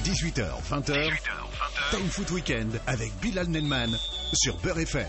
18h, 20h, Time Foot Weekend avec Bilal Nelman sur Beurre FM.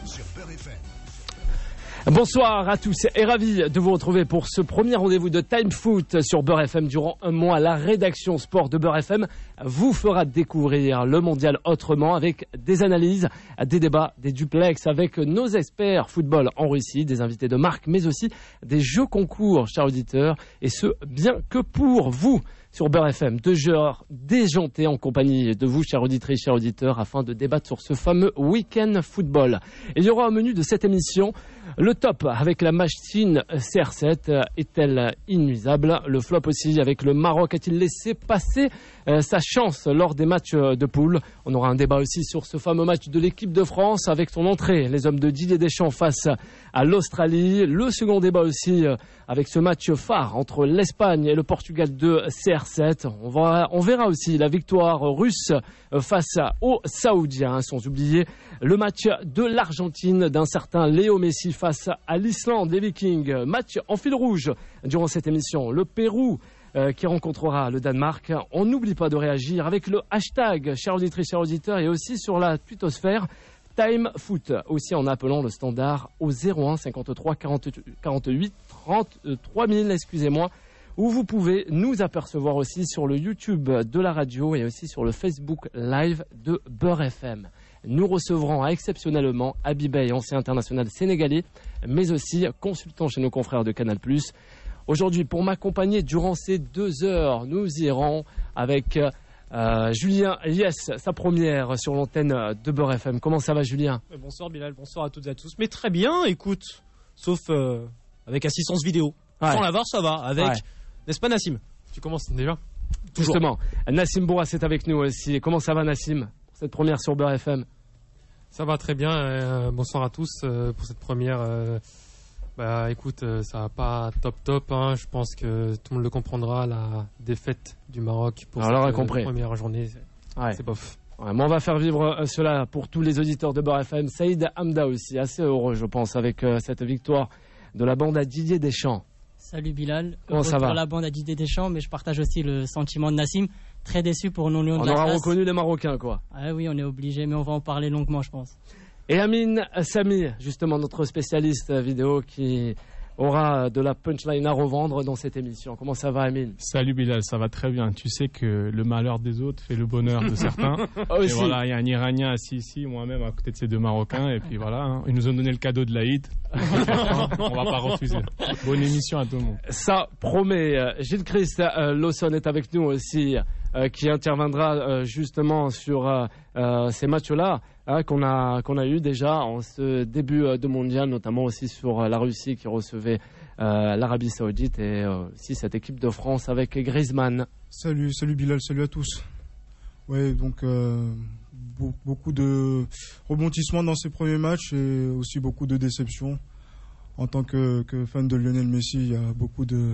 Bonsoir à tous et ravi de vous retrouver pour ce premier rendez-vous de Time Foot sur Beurre FM. Durant un mois, la rédaction sport de Beurre FM vous fera découvrir le mondial autrement avec des analyses, des débats, des duplex avec nos experts football en Russie, des invités de marque, mais aussi des jeux concours, chers auditeurs, et ce, bien que pour vous. Sur Beurre FM, 2 heures déjantées en compagnie de vous, chers auditrices, chers auditeurs, afin de débattre sur ce fameux week-end football. Et il y aura au menu de cette émission le top avec la machine CR7, est-elle inuisable? Le flop aussi avec le Maroc, a-t-il laissé passer sa chance lors des matchs de poule? On aura un débat aussi sur ce fameux match de l'équipe de France avec son entrée, les hommes de Didier Deschamps face à l'Australie. Le second débat aussi avec ce match phare entre l'Espagne et le Portugal de CR7. On verra aussi la victoire russe face aux Saoudiens, sans oublier le match de l'Argentine d'un certain Léo Messi face à l'Islande, les Vikings. Match en fil rouge durant cette émission. Le Pérou qui rencontrera le Danemark. On n'oublie pas de réagir avec le hashtag, chers auditrices, chers auditeurs, et aussi sur la twittosphère Time Foot, aussi en appelant le standard au 01 53 48 33 000, excusez-moi, où vous pouvez nous apercevoir aussi sur le YouTube de la radio et aussi sur le Facebook Live de Beurre FM. Nous recevrons exceptionnellement Habibey, ancien international sénégalais, mais aussi consultant chez nos confrères de Canal+. Aujourd'hui, pour m'accompagner durant ces 2 heures, nous irons avec Julien Yes, sa première sur l'antenne de Beurre FM. Comment ça va, Julien? Bonsoir Bilal, bonsoir à toutes et à tous. Mais très bien, écoute, sauf avec assistance vidéo. Ouais. Sans l'avoir, ça va. Avec, ouais. N'est-ce pas Nassim? Tu commences déjà? Toujours. Justement, Nassim Bourras est avec nous aussi. Comment ça va, Nassim, pour cette première sur Beurre FM? Ça va très bien. Bonsoir à tous pour cette première. Écoute, ça va pas top. Hein. Je pense que tout le monde le comprendra. La défaite du Maroc pour cette première journée, c'est bof. Ouais, mais on va faire vivre cela pour tous les auditeurs de Beurre FM. Saïd Hamda aussi, assez heureux, je pense, avec cette victoire de la bande à Didier Deschamps. Salut Bilal. Comment ça va? Pour la bande à Didier Deschamps, mais je partage aussi le sentiment de Nassim. Très déçu pour nos Lions de la classe. On aura reconnu les Marocains, quoi. Ah oui, on est obligé, mais on va en parler longuement, je pense. Et Amine Sami, justement notre spécialiste vidéo qui aura de la punchline à revendre dans cette émission. Comment ça va, Amine? Salut Bilal, ça va très bien. Tu sais que le malheur des autres fait le bonheur de certains. Et voilà, il y a un Iranien assis ici, moi-même à côté de ces 2 Marocains. Et puis voilà, hein, ils nous ont donné le cadeau de l'Aïd. On va pas refuser. Bonne émission à tout le monde. Ça promet. Gilles Christ Lawson est avec nous aussi, qui interviendra justement sur ces matchs-là. Qu'on a eu déjà en ce début de mondial, notamment aussi sur la Russie qui recevait l'Arabie Saoudite et aussi cette équipe de France avec Griezmann. Salut Bilal, salut à tous. Ouais, donc beaucoup de rebondissements dans ces premiers matchs et aussi beaucoup de déceptions. En tant que fan de Lionel Messi, il y a beaucoup de...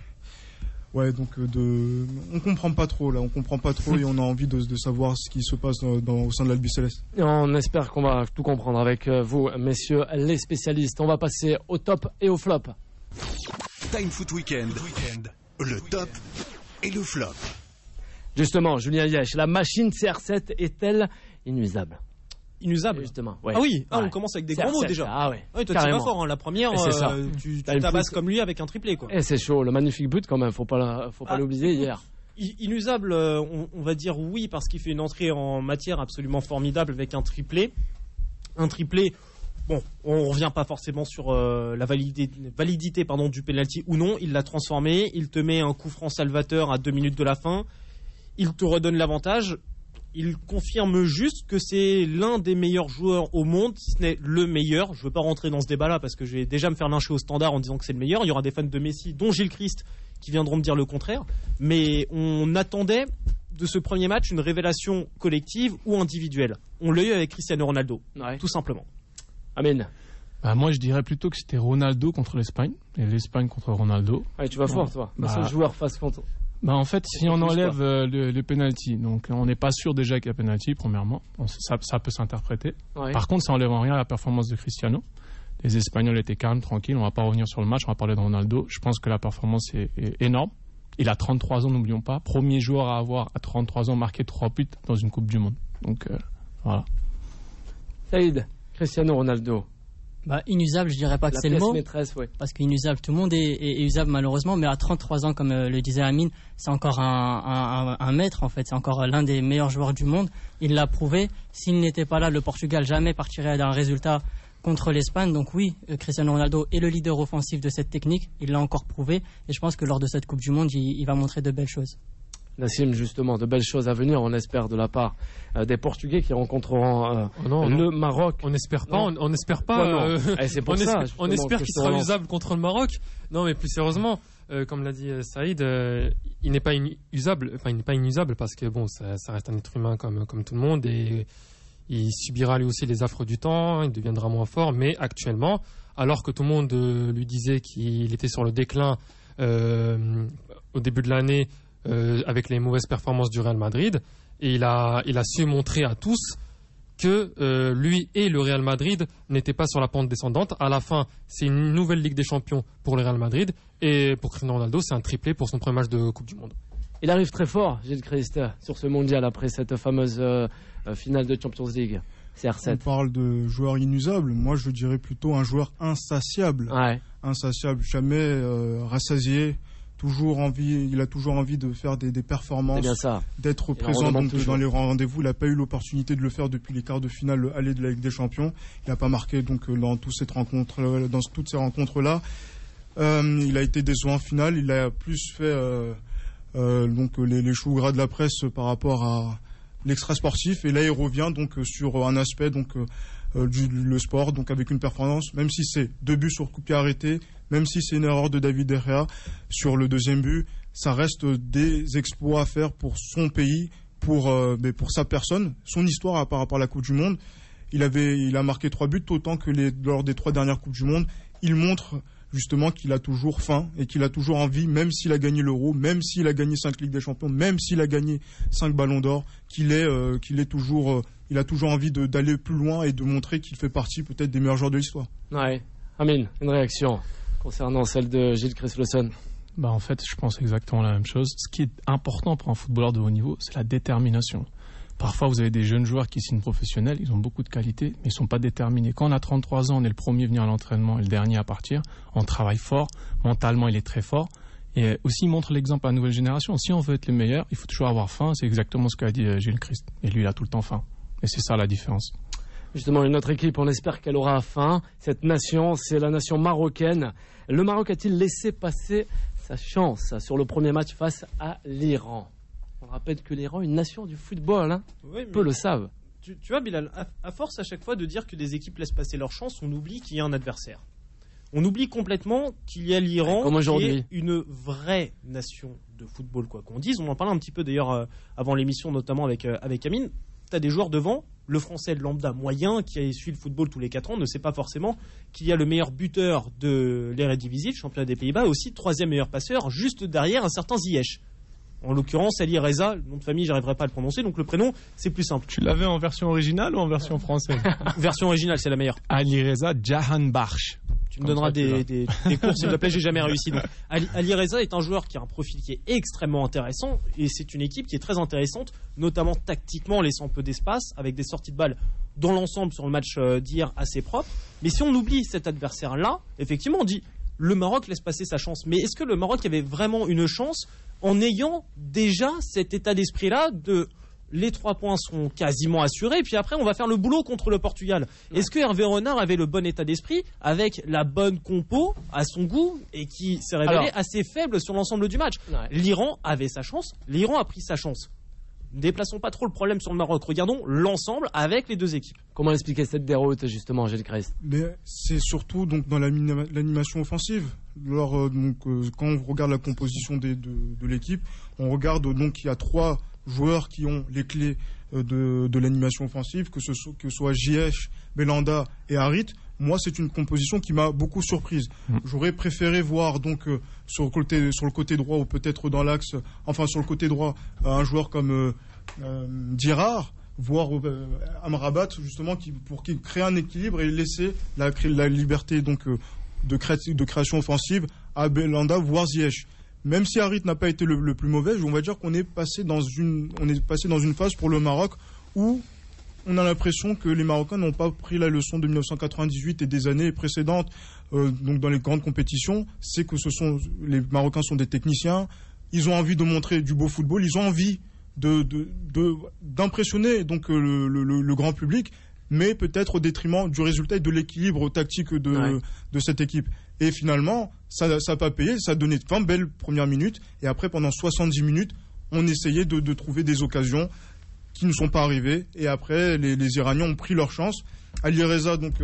Ouais, donc on comprend pas trop là, et on a envie de savoir ce qui se passe au sein de l'Albi Céleste. Et on espère qu'on va tout comprendre avec vous, messieurs les spécialistes. On va passer au top et au flop. Time Foot Weekend, le top et le flop. Justement, Julien Yesh, la machine CR7 est-elle inuisable? Inusable, justement. Ouais. Ah oui, ouais. On commence avec des grands mots déjà. Ah ouais. Toi tu vas fort, hein. La première, tu tabasses comme lui avec un triplé, quoi. Et c'est chaud, le magnifique but quand même, faut pas l'oublier hier. Inusable, on va dire oui, parce qu'il fait une entrée en matière absolument formidable avec un triplé. Un triplé, bon, on revient pas forcément sur la validité du penalty ou non. Il l'a transformé, il te met un coup franc salvateur à 2 minutes de la fin, il te redonne l'avantage. Il confirme juste que c'est l'un des meilleurs joueurs au monde, si ce n'est le meilleur. Je ne veux pas rentrer dans ce débat-là parce que je vais déjà me faire lyncher au standard en disant que c'est le meilleur. Il y aura des fans de Messi, dont Gilles Christ, qui viendront me dire le contraire. Mais on attendait de ce premier match une révélation collective ou individuelle. On l'a eu avec Cristiano Ronaldo, tout simplement. Amen. Moi, je dirais plutôt que c'était Ronaldo contre l'Espagne et l'Espagne contre Ronaldo. Ouais, tu vas fort, toi. Le seul joueur face contre... En fait, si on enlève le penalty, donc on n'est pas sûr déjà qu'il y a penalty, premièrement. Ça peut s'interpréter. Ouais. Par contre, ça enlève en rien la performance de Cristiano. Les Espagnols étaient calmes, tranquilles. On ne va pas revenir sur le match, on va parler de Ronaldo. Je pense que la performance est énorme. Il a 33 ans, n'oublions pas. Premier joueur à avoir, à 33 ans, marqué 3 buts dans une Coupe du Monde. Donc, voilà. Saïd, Cristiano Ronaldo. Inusable, je dirais pas que c'est le mot. Maîtresse, ouais. Parce qu'inusable, tout le monde est usable malheureusement, mais à 33 ans, comme le disait Amine, c'est encore un maître en fait, c'est encore l'un des meilleurs joueurs du monde. Il l'a prouvé. S'il n'était pas là, le Portugal jamais partirait d'un résultat contre l'Espagne. Donc oui, Cristiano Ronaldo est le leader offensif de cette technique. Il l'a encore prouvé. Et je pense que lors de cette Coupe du Monde, il va montrer de belles choses. Nassim, justement, de belles choses à venir, on espère, de la part des Portugais qui rencontreront le Maroc. On n'espère pas, on n'espère pas. C'est pour ça, on espère qu'il sera usable contre le Maroc. Non, mais plus sérieusement, comme l'a dit Saïd, il n'est pas inusable. Enfin, il n'est pas inusable parce que bon, ça reste un être humain comme tout le monde et il subira lui aussi les affres du temps. Il deviendra moins fort, mais actuellement, alors que tout le monde lui disait qu'il était sur le déclin au début de l'année. Avec les mauvaises performances du Real Madrid, et il a su montrer à tous que lui et le Real Madrid n'étaient pas sur la pente descendante. À la fin, c'est une nouvelle Ligue des Champions pour le Real Madrid, et pour Cristiano Ronaldo, c'est un triplé pour son premier match de Coupe du Monde. Il arrive très fort, Gilles Christ, sur ce mondial après cette fameuse finale de Champions League. CR7. On parle de joueur inusable, moi je dirais plutôt un joueur insatiable. Ouais. Insatiable, jamais rassasié. Il a toujours envie de faire des performances, d'être présent dans les rendez-vous. Il n'a pas eu l'opportunité de le faire depuis les quarts de finale aller de la Ligue des Champions. Il n'a pas marqué donc dans toutes ces rencontres-là. Il a été décevant en finale. Il a plus fait donc les choux gras de la presse par rapport à l'extra sportif. Et là, il revient donc sur un aspect donc le sport, donc avec une performance, même si c'est 2 buts sur coup de pied arrêté, même si c'est une erreur de David De Gea sur le deuxième but, ça reste des exploits à faire pour son pays, pour sa personne, son histoire par rapport à la Coupe du Monde. Il a marqué 3 buts, autant que lors des 3 dernières Coupes du Monde. Il montre justement qu'il a toujours faim et qu'il a toujours envie, même s'il a gagné l'Euro, même s'il a gagné 5 Ligues des Champions, même s'il a gagné 5 Ballons d'Or, il a toujours envie d'aller plus loin et de montrer qu'il fait partie peut-être des meilleurs joueurs de l'histoire. Ouais. Amine, une réaction concernant celle de Gilles Christopherson. En fait, je pense exactement la même chose. Ce qui est important pour un footballeur de haut niveau, c'est la détermination. Parfois, vous avez des jeunes joueurs qui signent professionnels, ils ont beaucoup de qualité, mais ils ne sont pas déterminés. Quand on a 33 ans, on est le premier à venir à l'entraînement et le dernier à partir. On travaille fort, mentalement, il est très fort. Et aussi, il montre l'exemple à la nouvelle génération. Si on veut être les meilleurs, il faut toujours avoir faim. C'est exactement ce qu'a dit Gilles Christ. Et lui, il a tout le temps faim. Et c'est ça la différence. Justement, une autre équipe, on espère qu'elle aura faim. Cette nation, c'est la nation marocaine. Le Maroc a-t-il laissé passer sa chance sur le premier match face à l'Iran? On rappelle que l'Iran est une nation du football, peu le savent. Tu vois, Bilal, à force à chaque fois de dire que des équipes laissent passer leur chance, on oublie qu'il y a un adversaire. On oublie complètement qu'il y a l'Iran, qui est une vraie nation de football, quoi qu'on dise. On en parlait un petit peu d'ailleurs avant l'émission, notamment avec Amine. Tu as des joueurs devant, le français lambda moyen qui a suivi le football tous les 4 ans ne sait pas forcément qu'il y a le meilleur buteur de l'Eredivisie, le championnat des Pays-Bas, et aussi 3e meilleur passeur, juste derrière un certain Ziyech. En l'occurrence, Ali Reza, le nom de famille, j'arriverai pas à le prononcer, donc le prénom, c'est plus simple. Tu l'avais en version originale ou en version française? Version originale, c'est la meilleure. Ali Reza Jahanbakhsh. Tu me donneras des cours, s'il te plaît, j'ai jamais réussi. Donc, Ali Reza est un joueur qui a un profil qui est extrêmement intéressant, et c'est une équipe qui est très intéressante, notamment tactiquement, laissant peu d'espace, avec des sorties de balles dans l'ensemble sur le match d'hier assez propre. Mais si on oublie cet adversaire-là, effectivement, on dit le Maroc laisse passer sa chance. Mais est-ce que le Maroc avait vraiment une chance en ayant déjà cet état d'esprit-là de les 3 points sont quasiment assurés, puis après on va faire le boulot contre le Portugal. Ouais. Est-ce que Hervé Renard avait le bon état d'esprit avec la bonne compo à son goût et qui s'est révélé assez faible sur l'ensemble du match? L'Iran avait sa chance, l'Iran a pris sa chance. Ne déplaçons pas trop le problème sur le Maroc, regardons l'ensemble avec les 2 équipes. Comment expliquer cette déroute justement, Gilles Christ? C'est surtout donc dans l'animation offensive. Alors, quand on regarde la composition de l'équipe, on regarde donc qu'il y a 3 joueurs qui ont les clés de l'animation offensive, que ce soit Ziyech, Belhanda et Harit. Moi, c'est une composition qui m'a beaucoup surprise. J'aurais préféré voir donc sur le côté droit ou peut-être dans l'axe, enfin sur le côté droit, un joueur comme Dirar, voire Amrabat justement pour qu'il crée un équilibre et laisser la liberté donc de création offensive à Belhanda, voire Ziyech. même si Harit n'a pas été le plus mauvais, on va dire qu'on est passé dans une phase pour le Maroc où on a l'impression que les Marocains n'ont pas pris la leçon de 1998 et des années précédentes. Donc dans les grandes compétitions, c'est que les Marocains sont des techniciens. Ils ont envie de montrer du beau football. Ils ont envie d'impressionner donc le grand public, mais peut-être au détriment du résultat et de l'équilibre tactique de cette équipe. Et finalement, ça n'a pas payé. Ça a donné 20 belles premières minutes. Et après, pendant 70 minutes, on essayait de trouver des occasions qui ne sont pas arrivées. Et après, les Iraniens ont pris leur chance. Ali Reza, donc,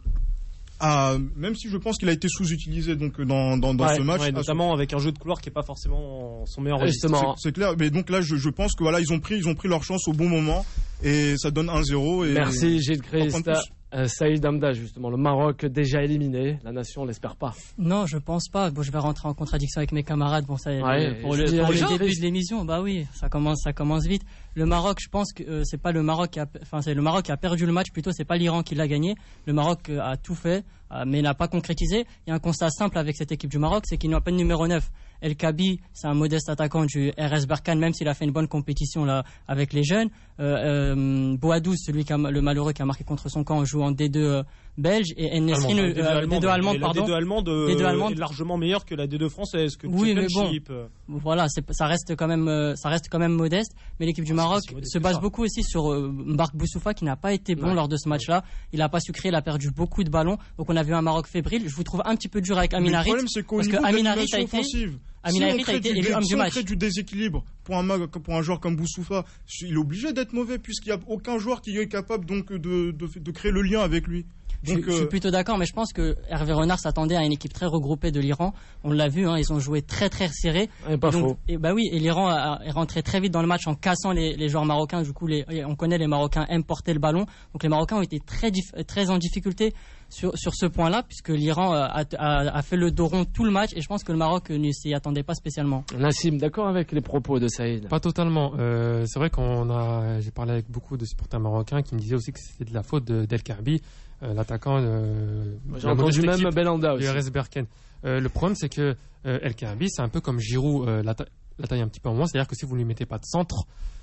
même si je pense qu'il a été sous-utilisé donc, dans ce match. Notamment avec un jeu de couloir qui n'est pas forcément son meilleur registre. C'est clair. Mais donc là, je pense que voilà, ils ont pris leur chance au bon moment. Et ça donne 1-0. Merci, Gilles Christ. Saïd Hamda, justement, le Maroc déjà éliminé, la nation ne l'espère pas. Non, je pense pas. Bon, je vais rentrer en contradiction avec mes camarades. Bon, ça, pour le début de l'émission, bah oui, ça commence vite. Le Maroc, je pense que c'est pas le Maroc c'est le Maroc qui a perdu le match. Plutôt, c'est pas l'Iran qui l'a gagné. Le Maroc a tout fait, mais n'a pas concrétisé. Il y a un constat simple avec cette équipe du Maroc, c'est qu'il n'a pas de numéro 9. El Kabi, c'est un modeste attaquant du RS Berkane, même s'il a fait une bonne compétition là avec les jeunes. Boadouz, le malheureux qui a marqué contre son camp, joue en D2 belge, et En-Nesyri, D2 allemande, pardon. La D2 allemande est largement meilleure que la D2 française, que le Championship. Voilà, ça reste quand même modeste. Mais l'équipe du Maroc se base beaucoup aussi sur Mbark Boussoufa, qui n'a pas été bon lors de ce match-là. Il n'a pas su créer, il a perdu beaucoup de ballons. Donc on a vu un Maroc fébrile. Je vous trouve un petit peu dur avec Amin Harit. Le problème, c'est qu'au niveau de l'animation offensive, si on crée du déséquilibre pour un joueur comme Boussoufa, il est obligé d'être mauvais, puisqu'il n'y a aucun joueur qui est capable donc de créer le lien avec lui. Donc, je suis plutôt d'accord, mais je pense que Hervé Renard s'attendait à une équipe très regroupée de l'Iran. On l'a vu, ils ont joué très très serré. Faux. Et l'Iran est rentré très vite dans le match en cassant les joueurs marocains. Du coup, on connaît les Marocains aiment porter le ballon. Donc les Marocains ont été très en difficulté sur ce point-là, puisque l'Iran a fait le dos rond tout le match, et je pense que le Maroc ne s'y attendait pas spécialement. Nassim, d'accord avec les propos de Saïd? Pas totalement. C'est vrai j'ai parlé avec beaucoup de supporters marocains qui me disaient aussi que c'était de la faute d'El Kabi, l'attaquant j'ai entendu même Belanda aussi. Du RS Berkane. Le problème, c'est que El Kabi, c'est un peu comme Giroud, la taille un petit peu en moins, c'est-à-dire que si vous ne lui mettez pas de centre,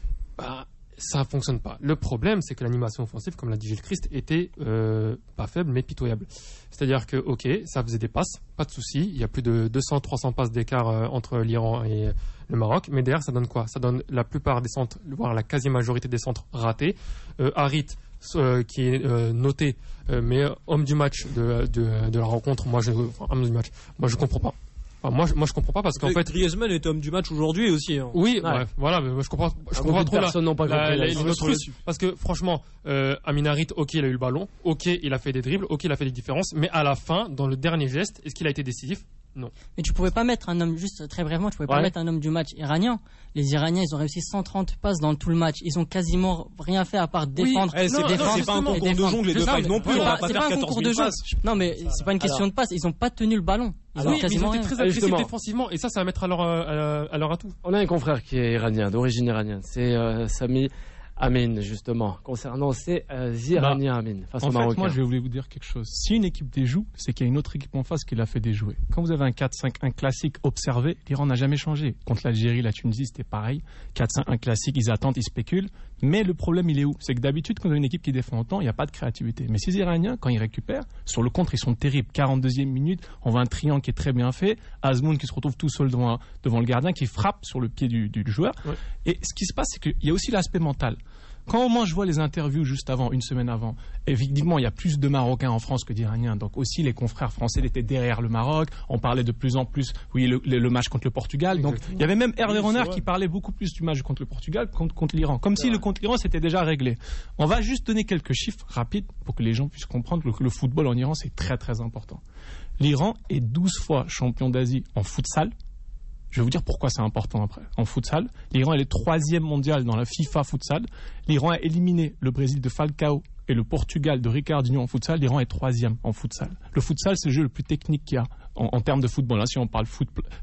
ça ne fonctionne pas. Le problème, c'est que l'animation offensive, comme l'a dit Gilles Christ, était pas faible, mais pitoyable. C'est-à-dire que, ok, ça faisait des passes, pas de souci, il y a plus de 200-300 passes d'écart entre l'Iran et le Maroc, mais derrière, ça donne quoi? Ça donne la plupart des centres, voire la quasi-majorité des centres ratés. Harit, qui est noté, mais homme du match de la rencontre, homme du match, moi je comprends pas. Enfin, moi je comprends pas, parce qu'en fait Griezmann est homme du match aujourd'hui aussi. Oui, ouais. Voilà, mais je comprends trop personnes n'ont pas compris parce que franchement, Amin Harit, ok, il a eu le ballon, ok, il a fait des dribbles, ok, il a fait des différences, mais à la fin, dans le dernier geste, est-ce qu'il a été décisif? Non. Mais tu pouvais pas mettre un homme, juste très brièvement, tu pouvais pas mettre un homme du match iranien. Les Iraniens, ils ont réussi 130 passes dans tout le match. Ils ont quasiment rien fait à part défendre. C'est pas un concours de jongle les deux fives non plus. On va pas faire 14 000 passes. Non, mais c'est pas une question de passe. Ils ont pas tenu le ballon. Ils ont été très agressifs défensivement, et ça va mettre à leur atout. On a un confrère qui est iranien, d'origine iranienne. C'est Sami Amin, justement, concernant ces Iraniens, Amin, face aux Marocains. En fait, moi, je vais vous dire quelque chose. Si une équipe déjoue, c'est qu'il y a une autre équipe en face qui l'a fait déjouer. Quand vous avez un 4-5-1 classique observé, l'Iran n'a jamais changé. Contre l'Algérie, la Tunisie, c'était pareil. 4-5-1 classique, ils attendent, ils spéculent. Mais le problème, il est où? C'est que d'habitude, quand on a une équipe qui défend autant, il n'y a pas de créativité. Mais ces Iraniens, quand ils récupèrent, sur le contre, ils sont terribles. 42e minute, on voit un triangle qui est très bien fait. Azmoun qui se retrouve tout seul devant le gardien, qui frappe sur le pied du joueur. Ouais. Et ce qui se passe, c'est qu'il y a aussi l'aspect mental. Quand moi je vois les interviews juste avant, une semaine avant, évidemment il y a plus de Marocains en France que d'Iraniens, donc aussi les confrères français étaient derrière le Maroc, on parlait de plus en plus, le match contre le Portugal, donc il y avait même Hervé Renard qui parlait beaucoup plus du match contre le Portugal contre l'Iran, comme si le contre l'Iran c'était déjà réglé. On va juste donner quelques chiffres rapides pour que les gens puissent comprendre que le football en Iran c'est très très important. L'Iran est 12 fois champion d'Asie en futsal. Je vais vous dire pourquoi c'est important après. En futsal, l'Iran est le 3e mondial dans la FIFA futsal. L'Iran a éliminé le Brésil de Falcao et le Portugal de Ricardinho en futsal. L'Iran est 3e en futsal. Le futsal, c'est le jeu le plus technique qu'il y a en termes de football. Là, si on parle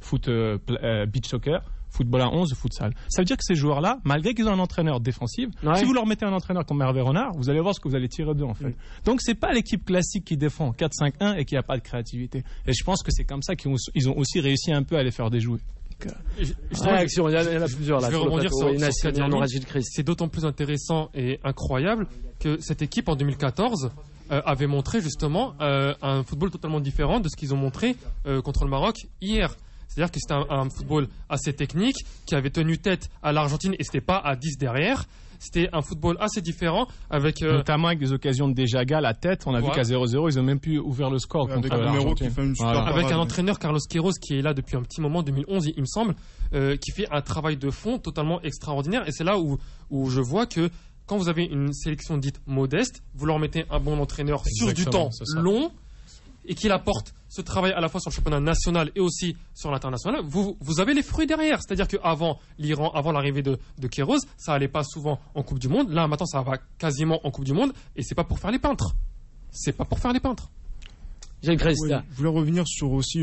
beach soccer, football à 11, futsal. Ça veut dire que ces joueurs-là, malgré qu'ils ont un entraîneur défensif, si vous leur mettez un entraîneur comme Hervé Renard, vous allez voir ce que vous allez tirer d'eux en fait. Donc c'est pas l'équipe classique qui défend 4-5-1 et qui n'a pas de créativité. Et je pense que c'est comme ça qu'ils ont aussi réussi un peu à les faire déjouer. Réaction, il y en a plusieurs là. Je vais rebondir sur ce qu'a dit Amine. Christ. C'est d'autant plus intéressant et incroyable que cette équipe en 2014 avait montré justement un football totalement différent de ce qu'ils ont montré contre le Maroc hier. C'est-à-dire que c'était un football assez technique qui avait tenu tête à l'Argentine et c'était pas à 10 derrière. C'était un football assez différent avec notamment avec des occasions de Dejaga à tête. On a vu qu'à 0-0 ils ont même pu ouvrir le score contre l'Argentine. Avec un entraîneur Carlos Queiroz qui est là depuis un petit moment, 2011 il me semble, qui fait un travail de fond totalement extraordinaire. Et c'est là où je vois que quand vous avez une sélection dite modeste, vous leur mettez un bon entraîneur sur du temps long et qu'il apporte ce travail à la fois sur le championnat national et aussi sur l'international, vous avez les fruits derrière. C'est-à-dire qu'avant l'Iran, avant l'arrivée de Queiroz, ça allait pas souvent en Coupe du Monde. Là, maintenant, ça va quasiment en Coupe du Monde et c'est pas pour faire les peintres. C'est pas pour faire les peintres. J'ai Christ. Oui, je voulais revenir sur aussi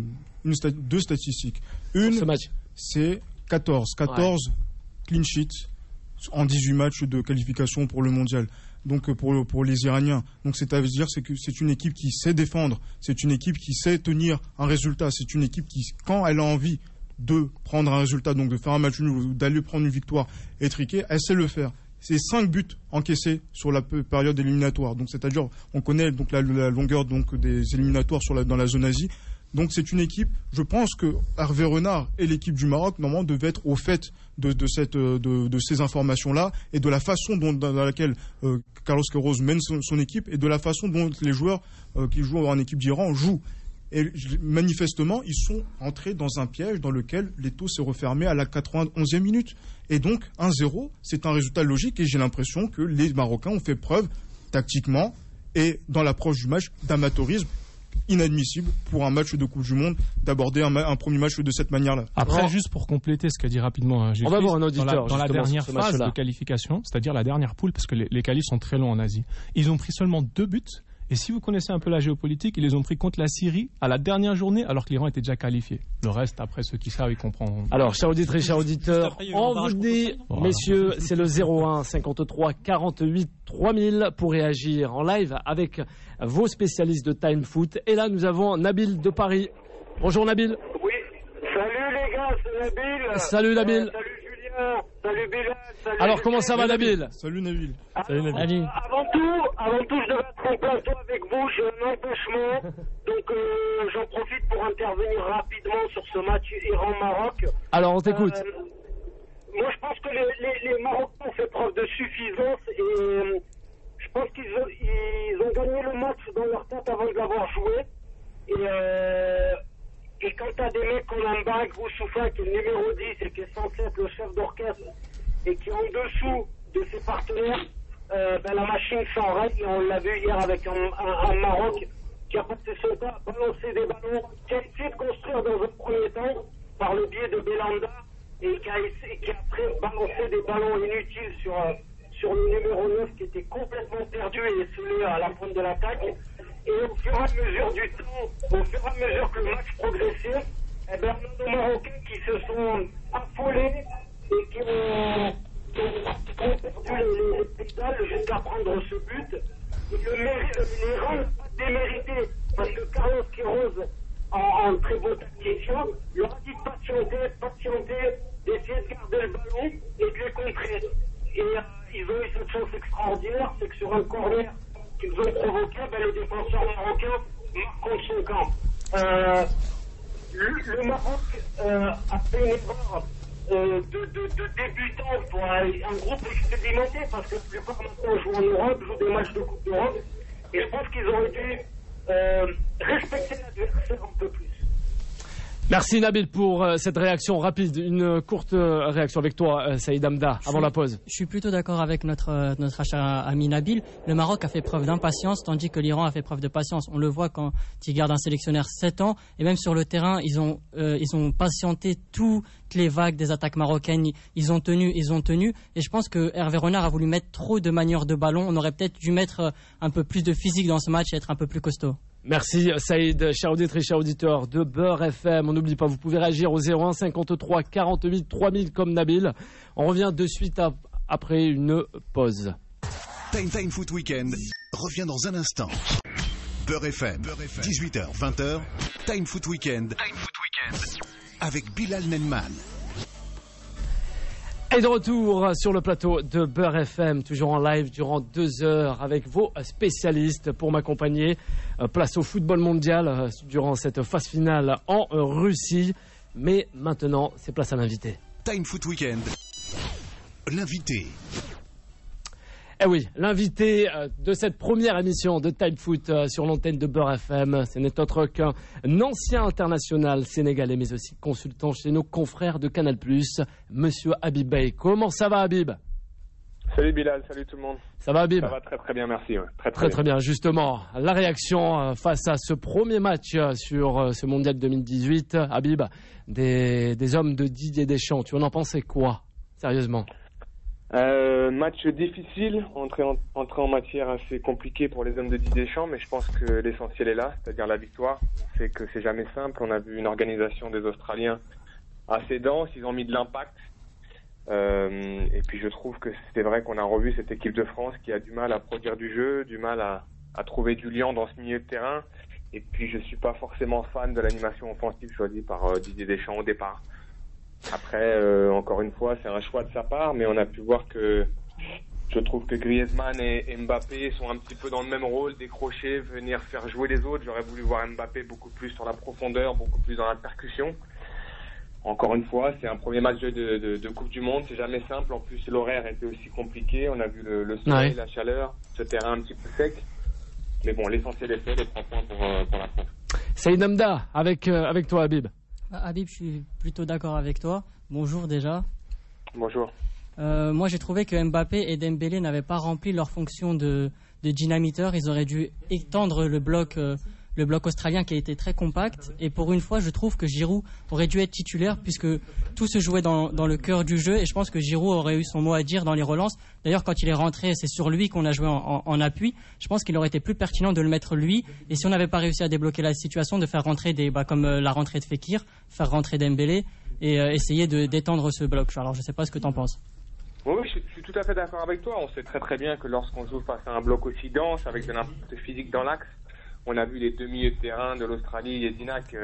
deux statistiques. Une, c'est 14 clean sheets en 18 matchs de qualification pour le mondial. Donc pour les Iraniens. Donc c'est-à-dire que c'est une équipe qui sait défendre, c'est une équipe qui sait tenir un résultat, c'est une équipe qui, quand elle a envie de prendre un résultat, donc de faire un match nul ou d'aller prendre une victoire étriquée, elle sait le faire. C'est 5 buts encaissés sur la période éliminatoire. Donc c'est-à-dire on connaît donc la longueur donc des éliminatoires dans la zone Asie. Donc c'est une équipe, je pense que Hervé Renard et l'équipe du Maroc normalement devaient être au fait de ces informations-là et de la façon dans laquelle Carlos Queiroz mène son équipe et de la façon dont les joueurs qui jouent en équipe d'Iran jouent. Et manifestement, ils sont entrés dans un piège dans lequel l'étau s'est refermé à la 91e minute. Et donc 1-0, c'est un résultat logique et j'ai l'impression que les Marocains ont fait preuve tactiquement et dans l'approche du match d'amateurisme inadmissible pour un match de Coupe du Monde d'aborder un premier match de cette manière-là. Après, juste pour compléter ce qu'a dit rapidement on va voir un auditeur dans la dernière phase de qualification, c'est-à-dire la dernière poule, parce que les qualifs sont très longs en Asie, ils ont pris seulement 2 buts. Et si vous connaissez un peu la géopolitique, ils les ont pris contre la Syrie à la dernière journée, alors que l'Iran était déjà qualifié. Le reste, après, ceux qui savent, ils comprendront. Alors, chers auditrices, chers auditeurs, on vous dit, messieurs, c'est le 01 53 48 3000 pour réagir en live avec vos spécialistes de time foot. Et là, nous avons Nabil de Paris. Bonjour Nabil. Oui, salut les gars, c'est Nabil. Salut Nabil. Salut Julien, salut Bilal. Salut alors, comment ça va Nabil? Salut Nabil. Salut Nabil. Avant tout, je devais être en plateau avec vous, j'ai un empêchement, donc j'en profite pour intervenir rapidement sur ce match Iran-Maroc. Alors, on t'écoute. Moi, je pense que les Marocains ont fait preuve de suffisance et je pense qu'ils ont gagné le match dans leur tête avant de l'avoir joué. Et quand t'as des mecs comme Mbag ou Soufa, qui est le numéro 10 et qui est censé être le chef d'orchestre, et qui est en dessous de ses partenaires, la machine s'enraye. Et on l'a vu hier avec un Maroc qui a passé son temps à balancer des ballons, qui a essayé de construire dans un premier temps par le biais de Belanda, et qui a balancé des ballons inutiles sur le numéro 9 qui était complètement perdu et esselé à la pointe de l'attaque. Et au fur et à mesure du temps, au fur et à mesure que le match progressait, on a nos Marocains qui se sont affolés et qui ont perdu les pédales jusqu'à prendre ce but. L'Iran n'a pas démérité parce que Carlos Queiroz, en très beau tacticien, leur a dit de patienter, d'essayer de garder le ballon et de les contrer. Et ils ont eu cette chance extraordinaire, c'est que sur un corner qu'ils ont provoqué, les défenseurs marocains marquent contre son camp. Le Maroc a fait une erreur de débutant pour un groupe expérimenté, parce que la plupart maintenant jouent en Europe, jouent des matchs de Coupe d'Europe, et je pense qu'ils auraient dû respecter l'adversaire un peu plus. Merci Nabil pour cette réaction rapide. Une courte réaction avec toi, Saïd Hamda, avant la pause. Je suis plutôt d'accord avec notre cher ami Nabil. Le Maroc a fait preuve d'impatience, tandis que l'Iran a fait preuve de patience. On le voit quand il garde un sélectionneur 7 ans. Et même sur le terrain, ils ont patienté toutes les vagues des attaques marocaines. Ils ont tenu. Et je pense que Hervé Renard a voulu mettre trop de manières de ballon. On aurait peut-être dû mettre un peu plus de physique dans ce match et être un peu plus costaud. Merci Saïd, chers auditrices, chers auditeurs de Beurre FM. On n'oublie pas, vous pouvez réagir au 01 53 48 3000 comme Nabil. On revient de suite après une pause. Time Foot Weekend revient dans un instant. Beurre FM, 18h, 20h, Time Foot Weekend. avec Bilal Nenman. Et de retour sur le plateau de Beurre FM, toujours en live durant 2 heures avec vos spécialistes pour m'accompagner. Place au football mondial durant cette phase finale en Russie. Mais maintenant, c'est place à l'invité. Time Foot Weekend. L'invité. Eh oui, l'invité de cette première émission de Time Foot sur l'antenne de Beurre FM, ce n'est autre qu'un ancien international sénégalais, mais aussi consultant chez nos confrères de Canal+, Monsieur Habib Beye. Comment ça va, Habib ? Salut Bilal, salut tout le monde. Ça va, Habib ? Ça va très bien, merci. Ouais. Très bien. Justement, la réaction face à ce premier match sur ce Mondial 2018, Habib, des hommes de Didier Deschamps, tu en pensais quoi, sérieusement ? Match difficile, entrée en matière assez compliquée pour les hommes de Didier Deschamps, mais je pense que l'essentiel est là, c'est-à-dire la victoire. On sait que c'est jamais simple, on a vu une organisation des Australiens assez dense, ils ont mis de l'impact. Et puis je trouve que c'est vrai qu'on a revu cette équipe de France qui a du mal à produire du jeu, du mal à trouver du lien dans ce milieu de terrain. Et puis je suis pas forcément fan de l'animation offensive choisie par Didier Deschamps au départ. Après, encore une fois, c'est un choix de sa part, mais on a pu voir que je trouve que Griezmann et Mbappé sont un petit peu dans le même rôle, décrocher, venir faire jouer les autres. J'aurais voulu voir Mbappé beaucoup plus sur la profondeur, beaucoup plus dans la percussion. Encore une fois, c'est un premier match de Coupe du Monde, c'est jamais simple. En plus, l'horaire était aussi compliqué. On a vu le soleil, la chaleur, ce terrain un petit peu sec. Mais bon, l'essentiel est fait, les 3 points pour la France. Saïd Hamda, avec toi, Habib. Habib, je suis plutôt d'accord avec toi. Bonjour déjà. Bonjour. Moi, j'ai trouvé que Mbappé et Dembélé n'avaient pas rempli leur fonction de dynamiteur. Ils auraient dû étendre le bloc australien qui a été très compact. Et pour une fois, je trouve que Giroud aurait dû être titulaire puisque tout se jouait dans le cœur du jeu. Et je pense que Giroud aurait eu son mot à dire dans les relances. D'ailleurs, quand il est rentré, c'est sur lui qu'on a joué en appui. Je pense qu'il aurait été plus pertinent de le mettre lui. Et si on n'avait pas réussi à débloquer la situation, de faire rentrer comme la rentrée de Fekir, faire rentrer Dembélé et essayer d'étendre ce bloc. Alors, je ne sais pas ce que tu en penses. Oui, je suis tout à fait d'accord avec toi. On sait très bien que lorsqu'on joue face à un bloc aussi dense, avec de l'impact physique dans l'axe, on a vu les 2 milieux de terrain de l'Australie, Yedinak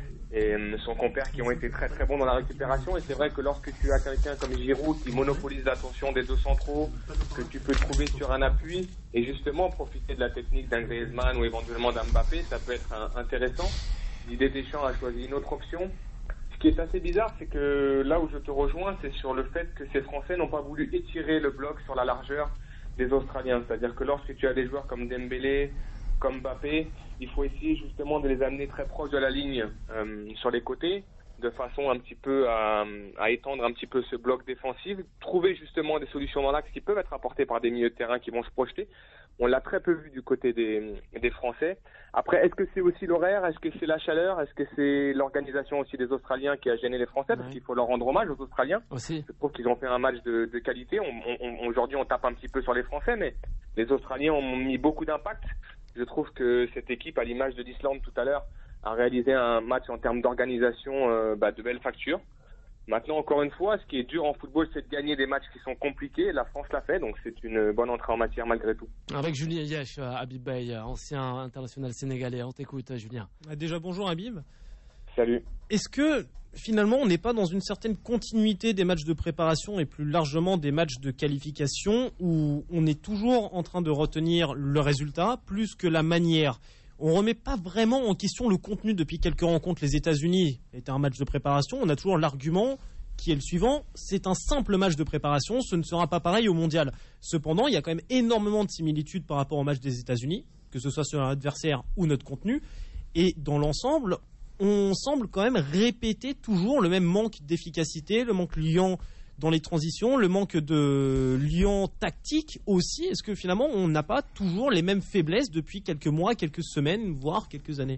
et son compère qui ont été très bons dans la récupération. Et c'est vrai que lorsque tu as quelqu'un comme Giroud qui monopolise l'attention des 2 centraux, que tu peux trouver sur un appui et justement profiter de la technique d'un Griezmann ou éventuellement d'un Mbappé, ça peut être intéressant. Didier Deschamps a choisi une autre option. Ce qui est assez bizarre, c'est que là où je te rejoins, c'est sur le fait que ces Français n'ont pas voulu étirer le bloc sur la largeur des Australiens. C'est-à-dire que lorsque tu as des joueurs comme Dembélé, comme Mbappé, il faut essayer justement de les amener très proches de la ligne sur les côtés, de façon un petit peu à étendre un petit peu ce bloc défensif, trouver justement des solutions dans l'axe qui peuvent être apportées par des milieux de terrain qui vont se projeter. On l'a très peu vu du côté des Français. Après, est-ce que c'est aussi l'horaire? Est-ce que c'est la chaleur? Est-ce que c'est l'organisation aussi des Australiens qui a gêné les Français? Parce qu'il faut leur rendre hommage aux Australiens. Aussi. Je trouve qu'ils ont fait un match de qualité. Aujourd'hui, on tape un petit peu sur les Français, mais les Australiens ont mis beaucoup d'impact. Je trouve que cette équipe, à l'image de l'Islande tout à l'heure, a réalisé un match en termes d'organisation de belle facture. Maintenant, encore une fois, ce qui est dur en football, c'est de gagner des matchs qui sont compliqués. La France l'a fait, donc c'est une bonne entrée en matière malgré tout. Avec Julien Yesh, Habib Beye, ancien international sénégalais. On t'écoute, Julien. Déjà, bonjour Habib. Salut. Est-ce que finalement, on n'est pas dans une certaine continuité des matchs de préparation et plus largement des matchs de qualification où on est toujours en train de retenir le résultat plus que la manière? On ne remet pas vraiment en question le contenu depuis quelques rencontres. Les États-Unis étaient un match de préparation. On a toujours l'argument qui est le suivant. C'est un simple match de préparation. Ce ne sera pas pareil au mondial. Cependant, il y a quand même énormément de similitudes par rapport au match des États-Unis, que ce soit sur l'adversaire ou notre contenu. Et dans l'ensemble, on semble quand même répéter toujours le même manque d'efficacité, le manque liant dans les transitions, le manque de liant tactique aussi. Est-ce que finalement on n'a pas toujours les mêmes faiblesses depuis quelques mois, quelques semaines, voire quelques années?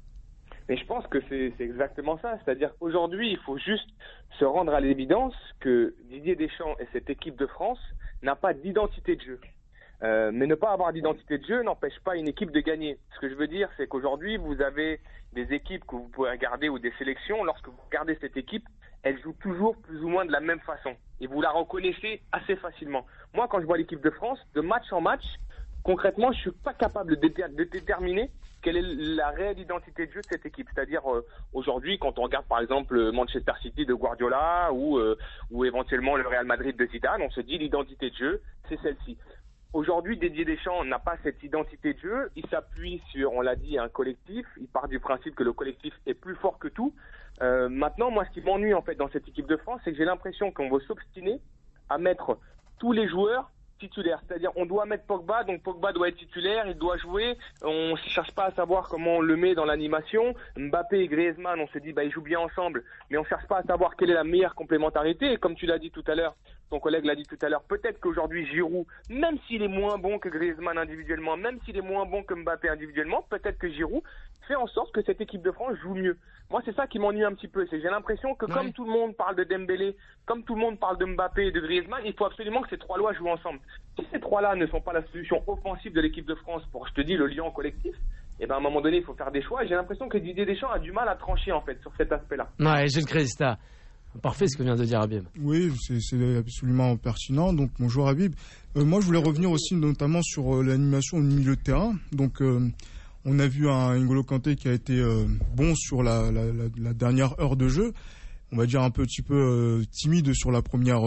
Mais je pense que c'est exactement ça. C'est-à-dire qu'aujourd'hui, il faut juste se rendre à l'évidence que Didier Deschamps et cette équipe de France n'a pas d'identité de jeu. Mais ne pas avoir d'identité de jeu n'empêche pas une équipe de gagner. Ce que je veux dire, c'est qu'aujourd'hui, vous avez des équipes que vous pouvez regarder ou des sélections. Lorsque vous regardez cette équipe, elle joue toujours plus ou moins de la même façon. Et vous la reconnaissez assez facilement. Moi, quand je vois l'équipe de France, de match en match, concrètement, je suis pas capable de déterminer quelle est la réelle identité de jeu de cette équipe. C'est-à-dire, aujourd'hui, quand on regarde par exemple Manchester City de Guardiola ou éventuellement le Real Madrid de Zidane, on se dit l'identité de jeu, c'est celle-ci. Aujourd'hui, Didier Deschamps n'a pas cette identité de jeu. Il s'appuie sur, on l'a dit, un collectif. Il part du principe que le collectif est plus fort que tout. Maintenant, moi, ce qui m'ennuie en fait dans cette équipe de France, c'est que j'ai l'impression qu'on veut s'obstiner à mettre tous les joueurs titulaires. C'est-à-dire, on doit mettre Pogba, donc Pogba doit être titulaire, il doit jouer. On ne cherche pas à savoir comment on le met dans l'animation. Mbappé et Griezmann, on se dit, ils jouent bien ensemble, mais on ne cherche pas à savoir quelle est la meilleure complémentarité. Et comme tu l'as dit tout à l'heure, ton collègue l'a dit tout à l'heure, peut-être qu'aujourd'hui Giroud, même s'il est moins bon que Griezmann individuellement, même s'il est moins bon que Mbappé individuellement, peut-être que Giroud fait en sorte que cette équipe de France joue mieux. Moi, c'est ça qui m'ennuie un petit peu. J'ai l'impression que comme tout le monde parle de Dembélé, comme tout le monde parle de Mbappé et de Griezmann, il faut absolument que ces trois-là jouent ensemble. Si ces trois-là ne sont pas la solution offensive de l'équipe de France pour, je te dis, le lion collectif, à un moment donné, il faut faire des choix. Et j'ai l'impression que Didier Deschamps a du mal à trancher, en fait, sur cet aspect-là. Ouais, Gilles Cresta. Parfait ce que vient de dire Habib. Oui, c'est absolument pertinent. Donc bonjour Habib. Moi je voulais revenir aussi notamment sur l'animation au milieu de terrain. Donc on a vu un N'Golo Kanté qui a été bon sur la dernière heure de jeu. On va dire un petit peu timide sur la première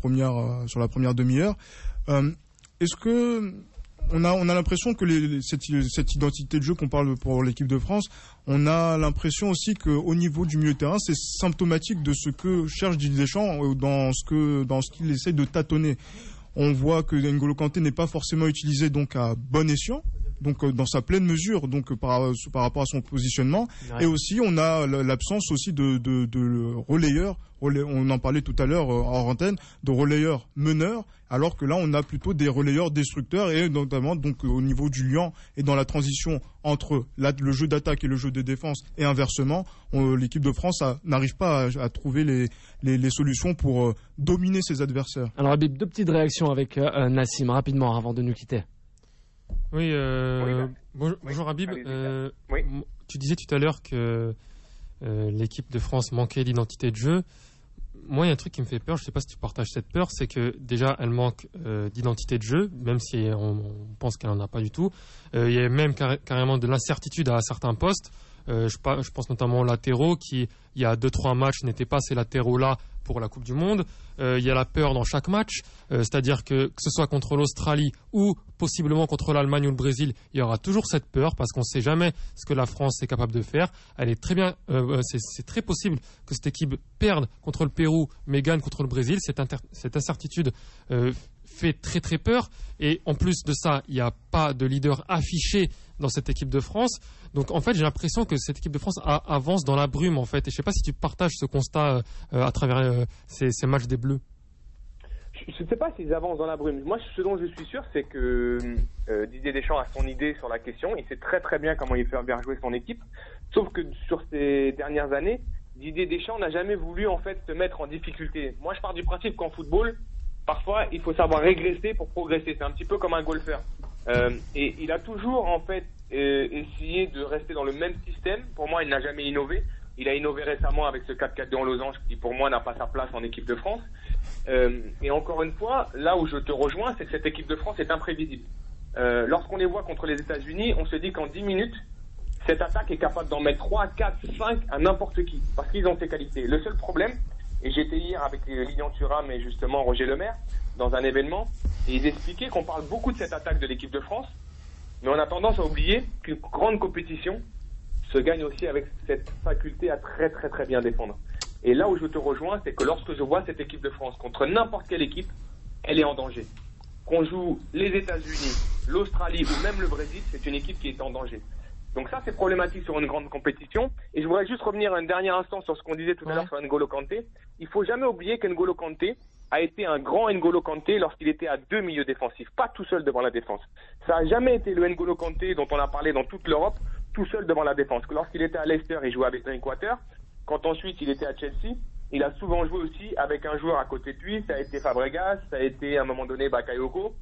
demi-heure. Est-ce que on a l'impression que cette identité de jeu qu'on parle pour l'équipe de France, on a l'impression aussi qu'au niveau du milieu de terrain, c'est symptomatique de ce que cherche Didier Deschamps dans ce qu'il essaie de tâtonner. On voit que N'Golo Kanté n'est pas forcément utilisé donc à bon escient, donc dans sa pleine mesure, donc par rapport à son positionnement. Ouais. Et aussi on a l'absence aussi de relayeurs. On en parlait tout à l'heure en antenne, de relayeurs meneurs, alors que là on a plutôt des relayeurs destructeurs, et notamment donc au niveau du lion et dans la transition entre le jeu d'attaque et le jeu de défense, et inversement, l'équipe de France n'arrive pas à trouver les solutions pour dominer ses adversaires. Alors Habib, deux petites réactions avec Nassim rapidement avant de nous quitter. Oui, bonjour Habib. Tu disais tout à l'heure que l'équipe de France manquait d'identité de jeu. Moi, il y a un truc qui me fait peur, je ne sais pas si tu partages cette peur, c'est que déjà, elle manque d'identité de jeu, même si on pense qu'elle n'en a pas du tout. Il y a même carrément de l'incertitude à certains postes. Je pense notamment aux latéraux qui, il y a 2-3 matchs, n'étaient pas ces latéraux-là pour la Coupe du Monde. Il y a la peur dans chaque match, c'est-à-dire que ce soit contre l'Australie ou possiblement contre l'Allemagne ou le Brésil, il y aura toujours cette peur parce qu'on ne sait jamais ce que la France est capable de faire. Elle est très bien, c'est très possible que cette équipe perde contre le Pérou mais gagne contre le Brésil. Cette incertitude fait très très peur, et en plus de ça, il n'y a pas de leader affiché dans cette équipe de France. Donc en fait, j'ai l'impression que cette équipe de France avance dans la brume en fait. Et je ne sais pas si tu partages ce constat à travers ces matchs des Bleus. Je ne sais pas s'ils avancent dans la brume. Moi, ce dont je suis sûr, c'est que Didier Deschamps a son idée sur la question. Il sait très très bien comment il fait faire jouer son équipe. Sauf que sur ces dernières années, Didier Deschamps n'a jamais voulu en fait se mettre en difficulté. Moi, je pars du principe qu'en football, parfois, il faut savoir régresser pour progresser. C'est un petit peu comme un golfeur. Et il a toujours en fait essayé de rester dans le même système. Pour moi, il n'a jamais innové. Il a innové récemment avec ce 4-4-2 en losange qui, pour moi, n'a pas sa place en équipe de France. Et encore une fois, là où je te rejoins, c'est que cette équipe de France est imprévisible. Lorsqu'on les voit contre les États-Unis, on se dit qu'en 10 minutes, cette attaque est capable d'en mettre 3, 4, 5 à n'importe qui, parce qu'ils ont ces qualités. Le seul problème, et j'étais hier avec Lilian Thuram et justement Roger Lemaire dans un événement, et ils expliquaient qu'on parle beaucoup de cette attaque de l'équipe de France, mais on a tendance à oublier qu'une grande compétition se gagne aussi avec cette faculté à très très très bien défendre. Et là où je te rejoins, c'est que lorsque je vois cette équipe de France contre n'importe quelle équipe, elle est en danger. Qu'on joue les États-Unis, l'Australie ou même le Brésil, c'est une équipe qui est en danger. Donc ça, c'est problématique sur une grande compétition. Et je voudrais juste revenir un dernier instant sur ce qu'on disait tout à l'heure sur N'Golo Kanté. Il faut jamais oublier qu'N'Golo Kanté a été un grand N'Golo Kanté lorsqu'il était à 2 milieux défensifs, pas tout seul devant la défense. Ça n'a jamais été le N'Golo Kanté dont on a parlé dans toute l'Europe, tout seul devant la défense. Lorsqu'il était à Leicester, il jouait avec Drinkwater. Quand ensuite il était à Chelsea, il a souvent joué aussi avec un joueur à côté de lui. Ça a été Fabregas, ça a été à un moment donné Bakayoko.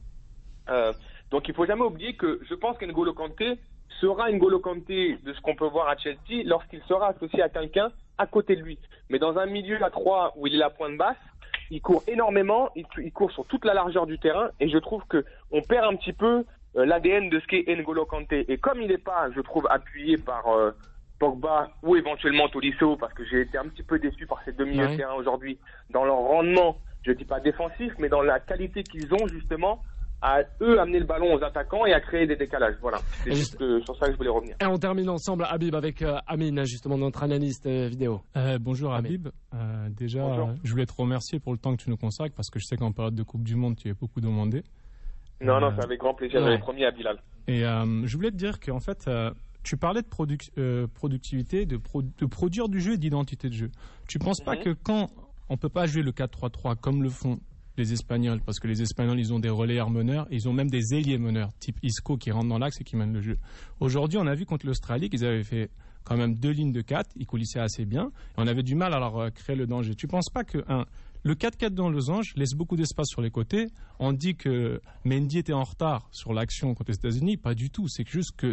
Donc il faut jamais oublier que je pense qu'N'Golo Kanté sera N'Golo Kanté de ce qu'on peut voir à Chelsea lorsqu'il sera associé à quelqu'un à côté de lui. Mais dans un milieu à 3 où il est la pointe basse, il court énormément, il court sur toute la largeur du terrain, et je trouve que on perd un petit peu l'ADN de ce qu'est N'Golo Kanté. Et comme il n'est pas, je trouve, appuyé par Pogba ou éventuellement Tolisso, parce que j'ai été un petit peu déçu par ces deux milieux de terrain aujourd'hui, dans leur rendement, je dis pas défensif, mais dans la qualité qu'ils ont justement, à eux amener le ballon aux attaquants et à créer des décalages. Voilà, c'est juste sur ça que je voulais revenir. Et on termine ensemble, Habib, avec Amine, justement, notre analyste vidéo. Bonjour Habib. Déjà, je voulais te remercier pour le temps que tu nous consacres, parce que je sais qu'en période de Coupe du Monde, tu es beaucoup demandé. Non, c'est avec grand plaisir, j'avais promis à Bilal. Et je voulais te dire qu'en fait, tu parlais de productivité, de produire du jeu et d'identité de jeu. Tu penses pas que quand on peut pas jouer le 4-3-3 comme le font les Espagnols, parce que les Espagnols, ils ont des relayeurs meneurs, ils ont même des ailiers meneurs, type Isco qui rentre dans l'axe et qui mène le jeu. Aujourd'hui, on a vu contre l'Australie qu'ils avaient fait quand même 2 lignes de 4, ils coulissaient assez bien, et on avait du mal à leur créer le danger. Tu penses pas que le 4-4 dans losange laisse beaucoup d'espace sur les côtés? On dit que Mendy était en retard sur l'action contre les États-Unis, pas du tout. C'est juste que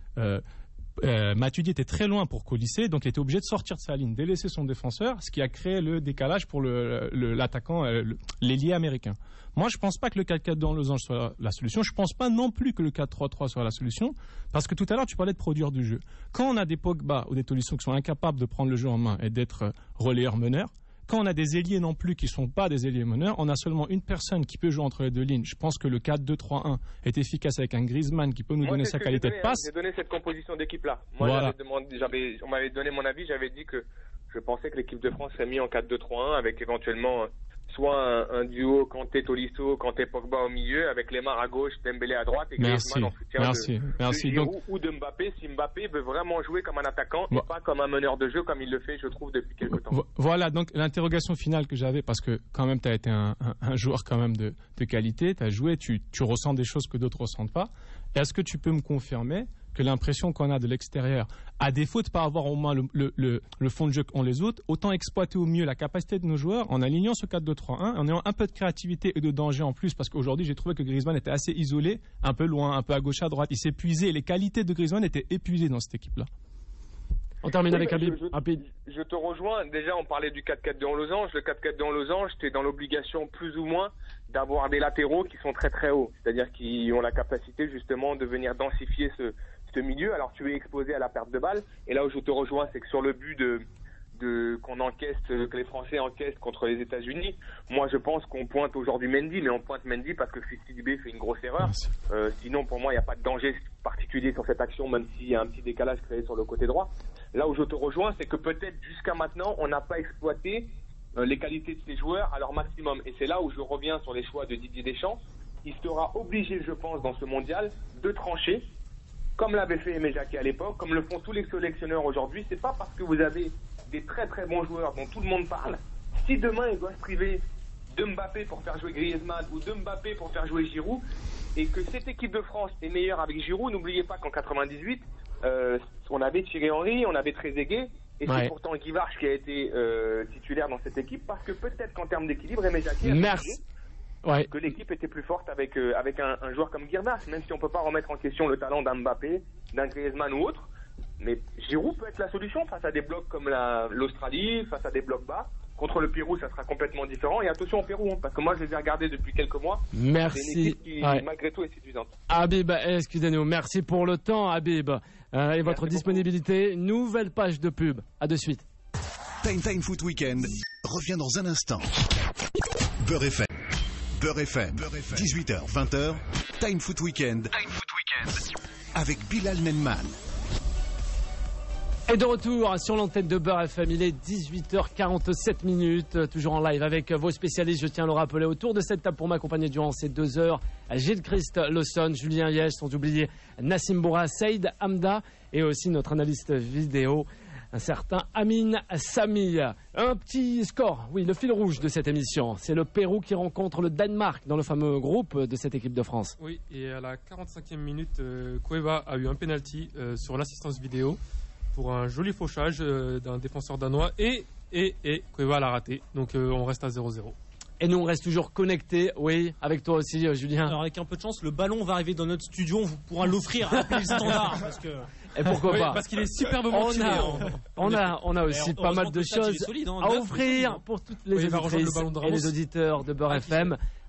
Matuidi était très loin pour coulisser, donc il était obligé de sortir de sa ligne, délaisser son défenseur, ce qui a créé le décalage pour l'attaquant, l'ailier américain. Moi, je ne pense pas que le 4-4 dans losange soit la solution. Je ne pense pas non plus que le 4-3-3 soit la solution, parce que tout à l'heure, tu parlais de produire du jeu. Quand on a des Pogba ou des Tolisso qui sont incapables de prendre le jeu en main et d'être relayeurs meneurs, quand on a des ailiers non plus qui ne sont pas des ailiers meneurs, on a seulement une personne qui peut jouer entre les deux lignes. Je pense que le 4-2-3-1 est efficace avec un Griezmann qui peut nous donner sa qualité de passe. J'ai donné cette composition d'équipe-là. Moi, on m'avait donné mon avis, j'avais dit que je pensais que l'équipe de France serait mise en 4-2-3-1 avec éventuellement soit un duo Kanté-Tolisso, Kanté-Pogba au milieu, avec Lemar à gauche, Dembélé à droite et Griezmann en soutien de Giroud ou de Mbappé, si Mbappé veut vraiment jouer comme un attaquant et pas comme un meneur de jeu comme il le fait, je trouve, depuis quelques temps. Voilà, donc l'interrogation finale que j'avais, parce que quand même tu as été un joueur quand même de qualité, tu as joué, tu ressens des choses que d'autres ne ressentent pas. Est-ce que tu peux me confirmer que l'impression qu'on a de l'extérieur, à défaut de ne pas avoir au moins le fond de jeu qu'ont les autres, autant exploiter au mieux la capacité de nos joueurs en alignant ce 4-2-3-1, en ayant un peu de créativité et de danger en plus, parce qu'aujourd'hui j'ai trouvé que Griezmann était assez isolé, un peu loin, un peu à gauche, à droite, il s'est épuisé, les qualités de Griezmann étaient épuisées dans cette équipe-là. On termine avec Habib. Je te rejoins. Déjà, on parlait du 4-4 dans losange. Le 4-4 dans losange, tu es dans l'obligation plus ou moins d'avoir des latéraux qui sont très très hauts, c'est-à-dire qui ont la capacité justement de venir densifier ce milieu. Alors tu es exposé à la perte de balle. Et là où je te rejoins, c'est que sur le but qu'on encaisse, que les Français encaissent contre les États-Unis, moi je pense qu'on pointe aujourd'hui Mendy, mais on pointe Mendy parce que Sidibé fait une grosse erreur. Sinon, pour moi, il n'y a pas de danger particulier sur cette action, même s'il y a un petit décalage créé sur le côté droit. Là où je te rejoins, c'est que peut-être jusqu'à maintenant, on n'a pas exploité les qualités de ces joueurs à leur maximum. Et c'est là où je reviens sur les choix de Didier Deschamps. Il sera obligé, je pense, dans ce mondial, de trancher, comme l'avait fait Aimé Jacquet à l'époque, comme le font tous les sélectionneurs aujourd'hui. C'est pas parce que vous avez des très très bons joueurs dont tout le monde parle. Si demain il doit se priver de Mbappé pour faire jouer Griezmann ou de Mbappé pour faire jouer Giroud, et que cette équipe de France est meilleure avec Giroud, n'oubliez pas qu'en 98, on avait Thierry Henry, on avait Trezeguet, et c'est pourtant Guy Varche qui a été titulaire dans cette équipe, parce que peut-être qu'en termes d'équilibre, Aimé Jacquet que l'équipe était plus forte avec un joueur comme Guirdas, même si on peut pas remettre en question le talent d'un Mbappé, d'un Griezmann ou autre. Mais Giroud peut être la solution face à des blocs comme l'Australie, face à des blocs bas. Contre le Pérou, ça sera complètement différent. Et attention au Pérou, parce que moi, je les ai regardés depuis quelques mois. Merci. C'est une équipe qui, malgré tout, est séduisante. Habib, excusez-nous. Merci pour le temps, Habib. Et votre disponibilité. Nouvelle page de pub. À de suite. Time Foot Weekend revient dans un instant. Beurre FM. Beurre FM. 18h, 20h. Time Foot Weekend. Avec Bilal Nenman. Et de retour sur l'antenne de Beurre FM, il est 18h47, toujours en live avec vos spécialistes, je tiens à le rappeler, autour de cette table pour m'accompagner durant ces 2 heures, Gilles-Christ Lawson, Julien Liège, sans oublier Nassim Boura, Saïd Hamda et aussi notre analyste vidéo, un certain Amine Sami. Un petit score, oui, le fil rouge de cette émission, c'est le Pérou qui rencontre le Danemark dans le fameux groupe de cette équipe de France. Oui, et à la 45e minute, Cueva a eu un penalty sur l'assistance vidéo pour un joli fauchage d'un défenseur danois et Cueva l'a raté. Donc on reste à 0-0. Et nous on reste toujours connectés, oui, avec toi aussi Julien. Alors avec un peu de chance, le ballon va arriver dans notre studio, on pourra l'offrir à le standard. Parce que... Et pourquoi pas? Parce qu'il est superbement tiré. On a aussi pas mal de choses à offrir pour toutes les auditrices et les auditeurs de Beurre FM.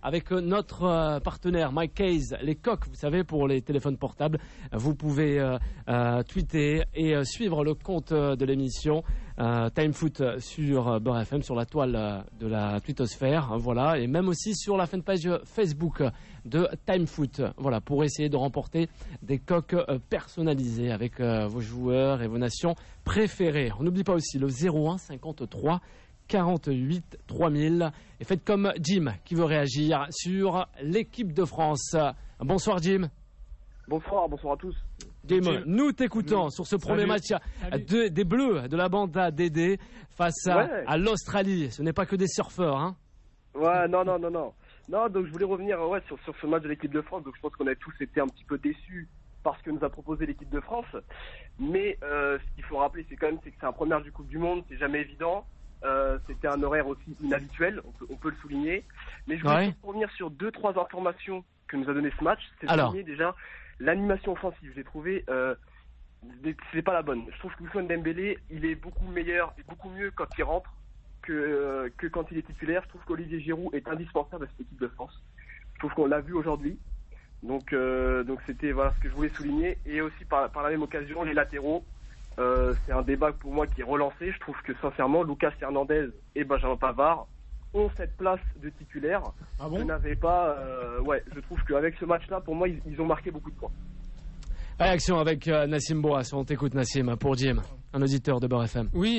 avec notre partenaire Mike Case, les coques, vous savez, pour les téléphones portables. Vous pouvez tweeter et suivre le compte de l'émission Time Foot sur Beurre FM, sur la toile de la twittosphère, voilà, et même aussi sur la fanpage Facebook de Time Foot, voilà, pour essayer de remporter des coques personnalisées avec vos joueurs et vos nations préférées. On n'oublie pas aussi le 01 53 48 3000 et faites comme Jim qui veut réagir sur l'équipe de France. Bonsoir Jim. Bonsoir à tous. Jim, nous t'écoutons sur ce premier match des Bleus de la bande DD face à l'Australie. Ce n'est pas que des surfeurs, hein. Ouais, non. Non, donc je voulais revenir sur ce match de l'équipe de France. Donc je pense qu'on a tous été un petit peu déçus parce que nous a proposé l'équipe de France. Mais ce qu'il faut rappeler, c'est que c'est un premier match du Coupe du Monde, c'est jamais évident. C'était un horaire aussi inhabituel, on peut le souligner. Mais je voulais juste revenir sur 2-3 informations que nous a donné ce match. C'est déjà l'animation offensive. J'ai trouvé c'est pas la bonne. Je trouve que Ousmane Dembélé, il est beaucoup meilleur et beaucoup mieux quand il rentre que quand il est titulaire. Je trouve qu'Olivier Giroud est indispensable à cette équipe de France. Je trouve qu'on l'a vu aujourd'hui. Donc c'était ce que je voulais souligner. Et aussi par la même occasion, les latéraux. C'est un débat pour moi qui est relancé. Je trouve que sincèrement, Lucas Hernandez et Benjamin Pavard ont cette place de titulaire. Ah bon ? Je n'avais pas. Je trouve qu'avec ce match-là, pour moi, ils ont marqué beaucoup de points. Réaction avec Nassim Boas. On t'écoute, Nassim, pour Jim, un auditeur de Beurre FM. Oui,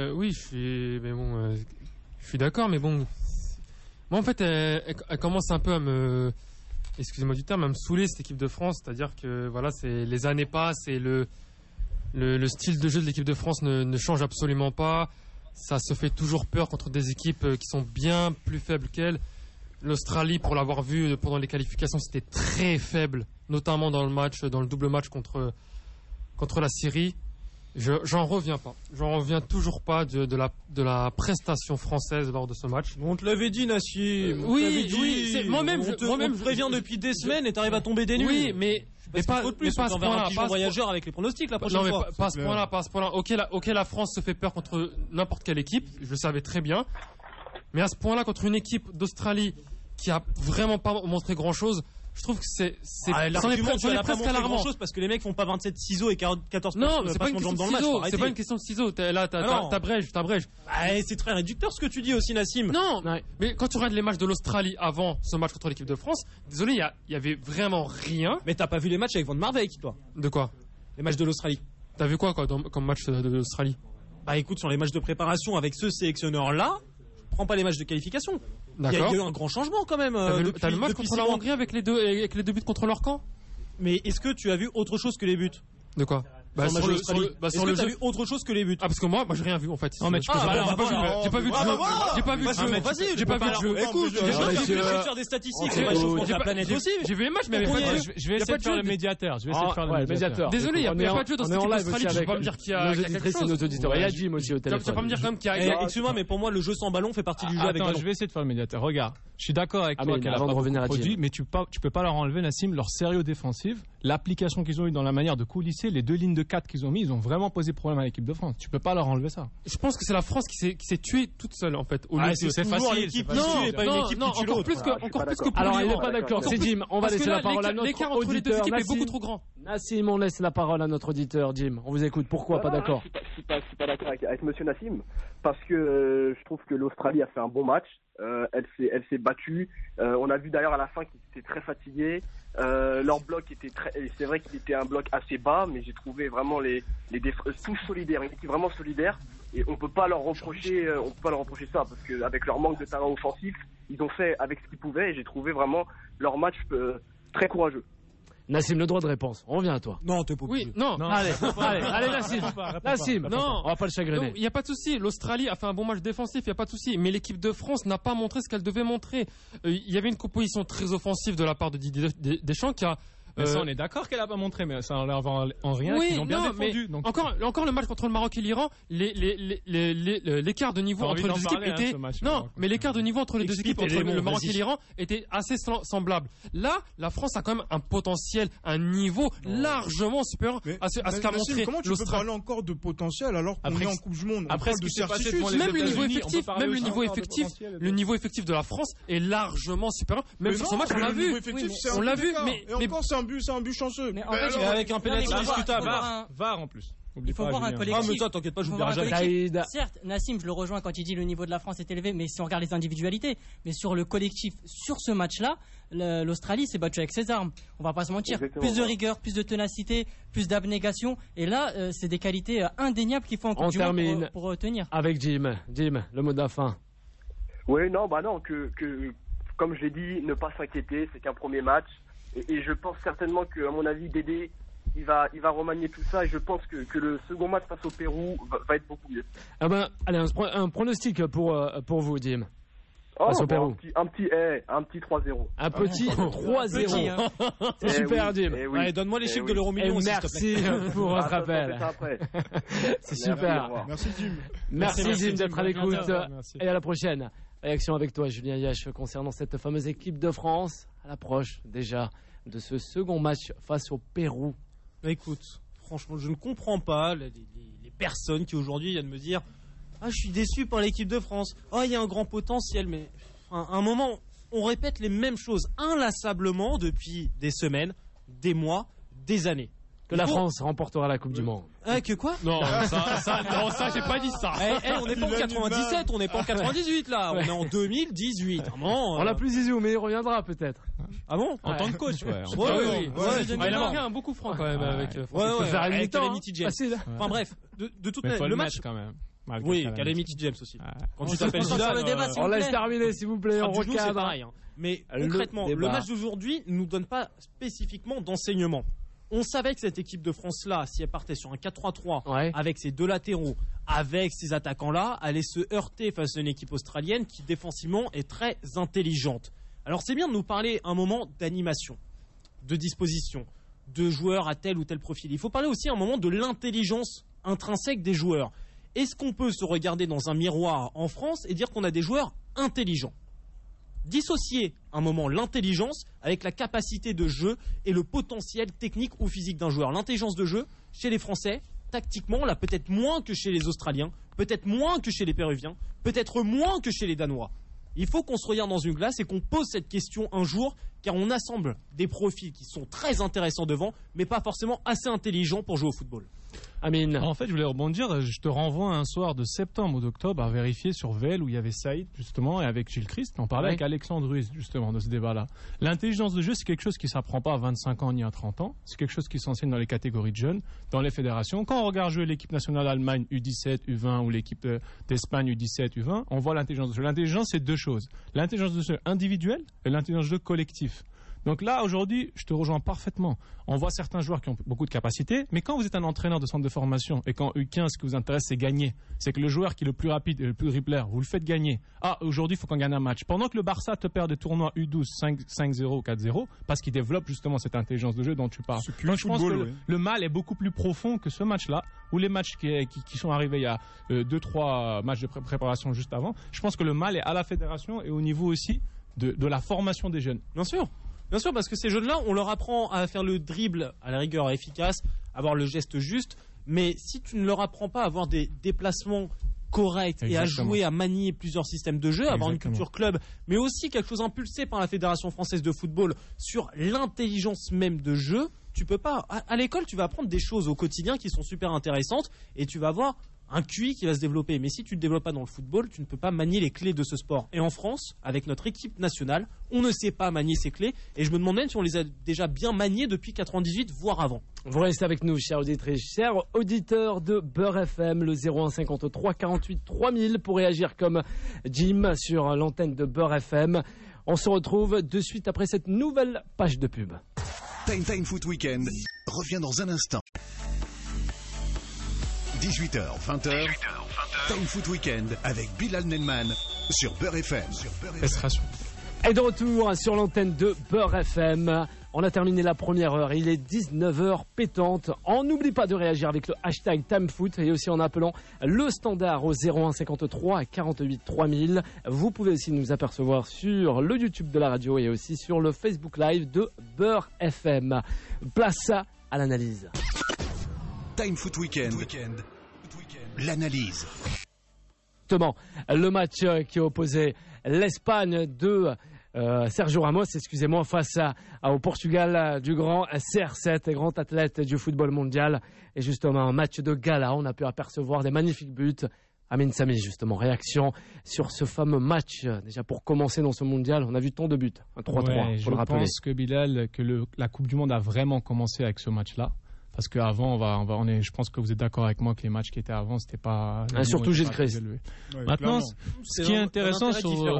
je suis d'accord, mais bon, moi en fait, elle commence un peu à me, excusez-moi du terme, à me saouler cette équipe de France. C'est-à-dire que voilà, c'est les années passent et le style de jeu de l'équipe de France ne change absolument pas. Ça se fait toujours peur contre des équipes qui sont bien plus faibles qu'elle. L'Australie, pour l'avoir vu pendant les qualifications, c'était très faible, notamment dans le double match contre la Syrie. J'en reviens pas. J'en reviens toujours pas de la prestation française lors de ce match. On te l'avait dit, Nassim. Oui. Moi-même, je te préviens depuis des semaines et t'arrives à tomber des nues. Oui, mais pas à ce point-là. Pas voyageur avec les pronostics la prochaine fois. Pas à ce point-là. Ok, la France se fait peur contre n'importe quelle équipe. Je le savais très bien. Mais à ce point-là, contre une équipe d'Australie qui a vraiment pas montré grand-chose, je trouve que c'est presque alarmant. Parce que les mecs font pas 27 ciseaux et 14 non, c'est pas une question de ciseaux. C'est pas une question de ciseaux. Là, t'abrèges. C'est très réducteur ce que tu dis aussi, Nassim. Non, mais quand tu regardes les matchs de l'Australie avant ce match contre l'équipe de France, désolé, il y avait vraiment rien. Mais t'as pas vu les matchs avec Van Marwijk, toi? De quoi? Les matchs de l'Australie. T'as vu quoi comme match de l'Australie? Bah écoute, sur les matchs de préparation avec ce sélectionneur-là, prends pas les matchs de qualification. D'accord. Il y a eu un grand changement quand même. T'as le match contre la Hongrie avec les deux buts contre leur camp? Mais est-ce que tu as vu autre chose que les buts? De quoi? Est-ce que tu as vu autre chose que les buts? Ah, parce que moi j'ai rien vu en fait. Non, mais tu peux j'ai pas vu de jeu. J'ai pas vu de jeu. Vas-y, j'ai pas vu de jeu. Écoute, je vais faire des statistiques. C'est réchauffement de la planète aussi. J'ai vu les matchs, mais je vais essayer de faire le médiateur. Désolé, il y a pas de jeu dans cette équipe d'Australie. Tu peux pas me dire qu'il y a quelque chose. Il y a Jim aussi au téléphone. Tu peux pas me dire quand même qu'il y a. Excuse-moi, mais pour moi, le jeu sans ballon fait partie du jeu avec ballon. Je vais essayer de faire le médiateur. Regarde, je suis d'accord avec toi qu'elle a pas beaucoup produit, mais tu peux pas leur enlever, Nassim, leur sérieux défensif, l'application qu'ils ont eu dans la manière de coulisser, les 2 lignes de 4 qu'ils ont mis, ils ont vraiment posé problème à l'équipe de France. Tu peux pas leur enlever ça. Je pense que c'est la France qui s'est tuée toute seule en fait. C'est facile. L'équipe qui tue et pas une équipe qui tue l'autre. Encore plus que. Alors il n'est pas d'accord. C'est Jim. On va laisser la parole à notre auditeur. L'écart entre les deux équipes est beaucoup trop grand. Nassim, on laisse la parole à notre auditeur. Jim, on vous écoute. Pourquoi pas d'accord? Je suis pas d'accord avec Monsieur Nassim parce que je trouve que l'Australie a fait un bon match. Elle s'est battue. On a vu d'ailleurs à la fin qu'ils étaient très fatigués. Leur bloc c'est vrai qu'il était un bloc assez bas, mais j'ai trouvé vraiment les tous solidaires, une équipe vraiment solidaire. Et on peut pas leur reprocher ça parce que avec leur manque de talent offensif, ils ont fait avec ce qu'ils pouvaient. Et j'ai trouvé vraiment leur match très courageux. Nassim, le droit de réponse. On revient à toi. Non, t'es pas obligé. Oui, non. Allez, Nassim. Non, on va pas le chagriner. Il y a pas de souci. L'Australie a fait un bon match défensif, il y a pas de souci. Mais l'équipe de France n'a pas montré ce qu'elle devait montrer. Il y avait une composition très offensive de la part de Didier Deschamps qui a Mais ça, on est d'accord qu'elle a pas montré, mais ça enlève en rien qu'ils ont bien défendu. Donc... Encore le match contre le Maroc et l'Iran, l'écart de niveau entre les deux équipes était mais l'écart de niveau entre les deux équipes, entre le Maroc et l'Iran, était assez semblable. Là, la France a quand même un potentiel, un niveau largement supérieur à ce qu'a montré. Comment tu peux parler encore de potentiel alors qu'on est en Coupe du Monde? Après, de certitude, même le niveau effectif de la France est largement supérieur. Même sur ce match, on l'a vu. On l'a vu, mais encore c'est un but chanceux. Mais avec un penalty discutable. VAR en plus. Il faut voir un collectif. Ah mais toi t'inquiète pas, je vous dirai jamais. Certes, Nassim, je le rejoins quand il dit le niveau de la France est élevé, mais si on regarde les individualités, mais sur le collectif, sur ce match-là, l'Australie s'est battue avec ses armes. On va pas se mentir. Exactement. Plus de rigueur, plus de ténacité, plus d'abnégation, et là, c'est des qualités indéniables qu'il faut en Coupe du Monde pour tenir. Avec Jim, le mot de la fin. Oui, non, que comme je l'ai dit, ne pas s'inquiéter, c'est qu'un premier match, et je pense certainement que, à mon avis, Dédé, il va remanier tout ça, et je pense que le second match face au Pérou va être beaucoup mieux. Ah ben, allez, un pronostic pour vous, Jim. Face au Pérou. Un petit 3-0. Un petit 3-0. C'est super, Jim. Oui. Allez, donne-moi les chiffres de l'euro million aussi, merci pour votre appel. C'est super. Merci, Jim. Merci, Jim, d'être à l'écoute. Et à la prochaine. Réaction avec toi, Julien Yache, concernant cette fameuse équipe de France, à l'approche déjà de ce second match face au Pérou. Écoute, franchement, je ne comprends pas les personnes qui aujourd'hui viennent me dire « Ah, je suis déçu par l'équipe de France. Oh, il y a un grand potentiel. » Mais à un moment, on répète les mêmes choses inlassablement depuis des semaines, des mois, des années. Que la France remportera la Coupe du Monde. Que quoi? Non, ça, j'ai pas dit ça. On n'est pas en 97, on n'est pas en 98 là, on est en 2018. On l'a plus Zizou, mais il reviendra peut-être. Ah bon? En tant que coach, ouais. Il a marqué un beau coup franc quand même avec avec Calamity James. Enfin bref, de toute manière, le match quand même. Oui, Calamity James aussi. Quand tu t'appelles Zidane, on laisse terminer s'il vous plaît, on recadre. Pareil. Mais concrètement, le match d'aujourd'hui ne nous donne pas spécifiquement d'enseignement. On savait que cette équipe de France-là, si elle partait sur un 4-3-3, avec ses deux latéraux, avec ses attaquants-là, allait se heurter face à une équipe australienne qui, défensivement, est très intelligente. Alors c'est bien de nous parler un moment d'animation, de disposition, de joueurs à tel ou tel profil. Il faut parler aussi un moment de l'intelligence intrinsèque des joueurs. Est-ce qu'on peut se regarder dans un miroir en France et dire qu'on a des joueurs intelligents ? Dissocier un moment l'intelligence avec la capacité de jeu et le potentiel technique ou physique d'un joueur. L'intelligence de jeu, chez les Français, tactiquement, là peut-être moins que chez les Australiens, peut-être moins que chez les Péruviens, peut-être moins que chez les Danois. Il faut qu'on se regarde dans une glace et qu'on pose cette question un jour, car on assemble des profils qui sont très intéressants devant, mais pas forcément assez intelligents pour jouer au football. Amine. En fait, je voulais rebondir. Je te renvoie un soir de septembre ou d'octobre à vérifier sur VL où il y avait Saïd, justement, et avec Gilles Christ. On parlait avec Alexandre Ruiz, justement, de ce débat-là. L'intelligence de jeu, c'est quelque chose qui ne s'apprend pas à 25 ans ni à 30 ans. C'est quelque chose qui s'enseigne dans les catégories de jeunes, dans les fédérations. Quand on regarde jouer l'équipe nationale Allemagne U17, U20 ou l'équipe d'Espagne U17, U20, on voit l'intelligence de jeu. L'intelligence, c'est deux choses. L'intelligence de jeu individuelle et l'intelligence de jeu collectif. Donc là, aujourd'hui, je te rejoins parfaitement. On voit certains joueurs qui ont beaucoup de capacités, mais quand vous êtes un entraîneur de centre de formation et quand U15, ce qui vous intéresse, c'est gagner, c'est que le joueur qui est le plus rapide et le plus dribbler, vous le faites gagner. Ah, aujourd'hui, il faut qu'on gagne un match. Pendant que le Barça te perd des tournois U12 5-0, 4-0, parce qu'il développe justement cette intelligence de jeu dont tu parles. Donc je pense que le mal est beaucoup plus profond que ce match-là, ou les matchs qui sont arrivés il y a 2-3 matchs de préparation juste avant. Je pense que le mal est à la fédération et au niveau aussi de la formation des jeunes. Bien sûr. Bien sûr, parce que ces jeunes-là, on leur apprend à faire le dribble à la rigueur efficace, à avoir le geste juste, mais si tu ne leur apprends pas à avoir des déplacements corrects et à jouer, à manier plusieurs systèmes de jeu, à avoir une culture club, mais aussi quelque chose impulsé par la Fédération française de football sur l'intelligence même de jeu, tu peux pas. À l'école, tu vas apprendre des choses au quotidien qui sont super intéressantes et tu vas avoir un QI qui va se développer. Mais si tu ne te développes pas dans le football, tu ne peux pas manier les clés de ce sport. Et en France, avec notre équipe nationale, on ne sait pas manier ces clés. Et je me demande même si on les a déjà bien maniées depuis 98, voire avant. Vous restez avec nous, chers auditrices, chers auditeurs de Beurre FM, le 01 53 48 3000 pour réagir comme Jim sur l'antenne de Beurre FM. On se retrouve de suite après cette nouvelle page de pub. Time Foot Weekend revient dans un instant. 18h, 20h, Time Foot Weekend avec Bilal Nelman sur Beurre FM. Et de retour sur l'antenne de Beurre FM. On a terminé la première heure. Il est 19h pétante. On n'oublie pas de réagir avec le hashtag TimeFoot et aussi en appelant le standard au 01 53 48 3000. Vous pouvez aussi nous apercevoir sur le YouTube de la radio et aussi sur le Facebook Live de Beurre FM. Place à l'analyse. Time Foot Weekend. L'analyse. Justement, le match qui opposait l'Espagne de Sergio Ramos, face au Portugal du grand CR7, grand athlète du football mondial. Et justement, un match de gala, on a pu apercevoir des magnifiques buts. Amin Sami, justement, réaction sur ce fameux match. Déjà pour commencer dans ce mondial, on a vu tant de buts, un 3-3, faut le rappeler. Je pense que Bilal, la Coupe du Monde a vraiment commencé avec ce match-là. Parce qu'avant, je pense que vous êtes d'accord avec moi que les matchs qui étaient avant, c'était pas. Surtout Gilles Christ. Maintenant, ce qui est intéressant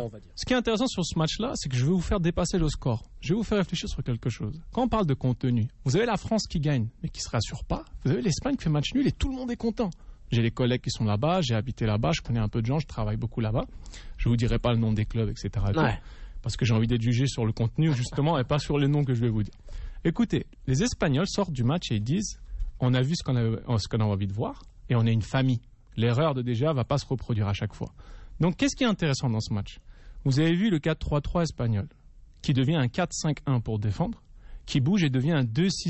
sur ce match-là, c'est que je vais vous faire dépasser le score. Je vais vous faire réfléchir sur quelque chose. Quand on parle de contenu, vous avez la France qui gagne, mais qui se rassure pas. Vous avez l'Espagne qui fait match nul et tout le monde est content. J'ai les collègues qui sont là-bas, j'ai habité là-bas, je connais un peu de gens, je travaille beaucoup là-bas. Je vous dirai pas le nom des clubs, etc. Ouais. Parce que j'ai envie d'être jugé sur le contenu, justement, et pas sur les noms que je vais vous dire. Écoutez, les Espagnols sortent du match et ils disent on a vu ce qu'on a envie de voir et on est une famille. L'erreur de déjà va pas se reproduire à chaque fois. Donc qu'est-ce qui est intéressant dans ce match? Vous avez vu le 4-3-3 espagnol qui devient un 4-5-1 pour défendre, qui bouge et devient un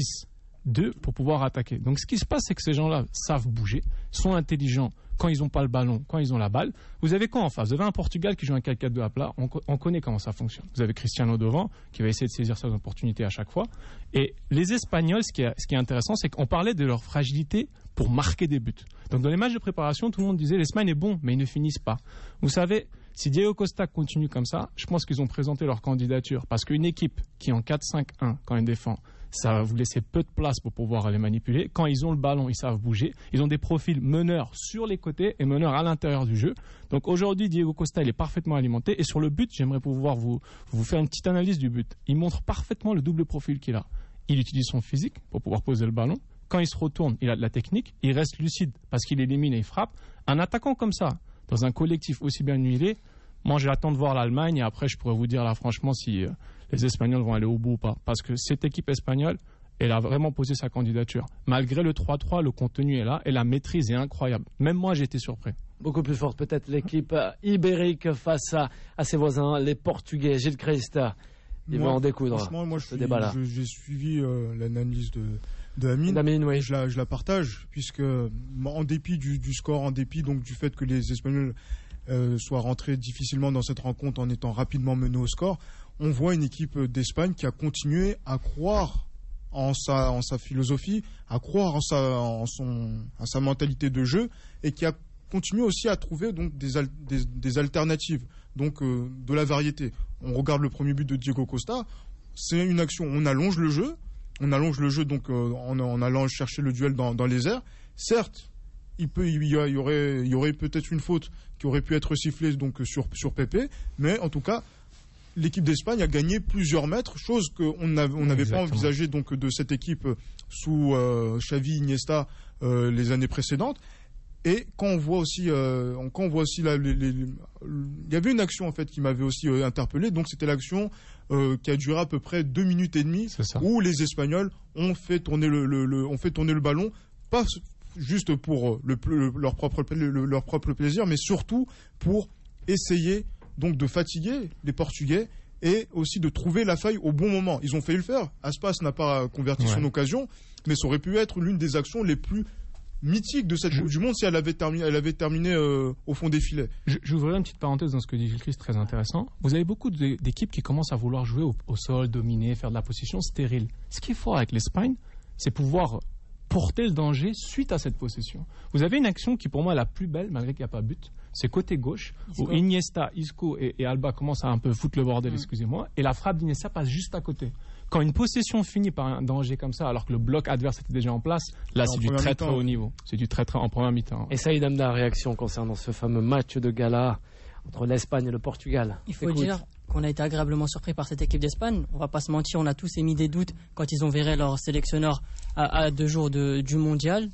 2-6-2 pour pouvoir attaquer. Donc ce qui se passe, c'est que ces gens-là savent bouger, sont intelligents quand ils n'ont pas le ballon, quand ils ont la balle. Vous avez quoi en face? Vous avez un Portugal qui joue un 4-4-2 à plat. On connaît comment ça fonctionne. Vous avez Cristiano devant qui va essayer de saisir ses opportunités à chaque fois. Et les Espagnols, ce qui est intéressant, c'est qu'on parlait de leur fragilité pour marquer des buts. Donc dans les matchs de préparation, tout le monde disait l'Espagne est bon, mais ils ne finissent pas. Vous savez, si Diego Costa continue comme ça, je pense qu'ils ont présenté leur candidature. Parce qu'une équipe qui est en 4-5-1 quand elle défend, ça va vous laisser peu de place pour pouvoir les manipuler. Quand ils ont le ballon, ils savent bouger. Ils ont des profils meneurs sur les côtés et meneurs à l'intérieur du jeu. Donc aujourd'hui, Diego Costa, il est parfaitement alimenté. Et sur le but, j'aimerais pouvoir vous faire une petite analyse du but. Il montre parfaitement le double profil qu'il a. Il utilise son physique pour pouvoir poser le ballon. Quand il se retourne, il a de la technique. Il reste lucide parce qu'il élimine et il frappe. Un attaquant comme ça, dans un collectif aussi bien huilé, moi j'attends de voir l'Allemagne et après je pourrais vous dire là franchement si les Espagnols vont aller au bout ou pas. Parce que cette équipe espagnole, elle a vraiment posé sa candidature. Malgré le 3-3, le contenu est là et la maîtrise est incroyable. Même moi j'ai été surpris. Beaucoup plus forte peut-être l'équipe ibérique face à ses voisins, les Portugais. Gilles Christ, il va en découdre. Franchement, moi j'ai suivi l'analyse de Amine. Oui. Je la partage puisque en dépit du score, en dépit donc du fait que les Espagnols soient rentrés difficilement dans cette rencontre en étant rapidement menés au score, on voit une équipe d'Espagne qui a continué à croire en sa philosophie, à croire en sa mentalité de jeu et qui a continué aussi à trouver donc des alternatives, donc de la variété. On regarde le premier but de Diego Costa, c'est une action, on allonge le jeu donc en allant chercher le duel dans les airs. Certes, il y aurait peut-être une faute qui aurait pu être sifflée donc sur Pepe, mais en tout cas l'équipe d'Espagne a gagné plusieurs mètres, chose qu'on n'avait pas envisagé donc de cette équipe sous Xavi, Iniesta les années précédentes. Et quand on voit aussi là, il y avait une action en fait qui m'avait aussi interpellé. Donc c'était l'action qui a duré à peu près 2 minutes et demie, où les Espagnols ont fait tourner le ballon, pas juste pour leur propre plaisir, mais surtout pour essayer donc de fatiguer les Portugais et aussi de trouver la faille au bon moment. Ils ont failli le faire. Aspas n'a pas converti son occasion, mais ça aurait pu être l'une des actions les plus mythiques de cette Coupe du Monde si elle avait terminé au fond des filets. J'ouvrirai une petite parenthèse dans ce que dit Gilles Christ, très intéressant. Vous avez beaucoup d'équipes qui commencent à vouloir jouer au sol, dominer, faire de la possession stérile. Ce qui est fort avec l'Espagne, c'est pouvoir porter le danger suite à cette possession. Vous avez une action qui pour moi est la plus belle, malgré qu'il n'y a pas but. C'est côté gauche, où Iniesta, Isco et Alba commencent à un peu foutre le bordel, excusez-moi, et la frappe d'Iniesta passe juste à côté. Quand une possession finit par un danger comme ça, alors que le bloc adverse était déjà en place, là c'est du très très haut niveau. C'est du très très en première mi-temps. Et Saïd Hamda, réaction concernant ce fameux match de gala entre l'Espagne et le Portugal. Il faut dire qu'on a été agréablement surpris par cette équipe d'Espagne. On va pas se mentir, on a tous émis des doutes quand ils ont viré leur sélectionneur à 2 jours du mondial.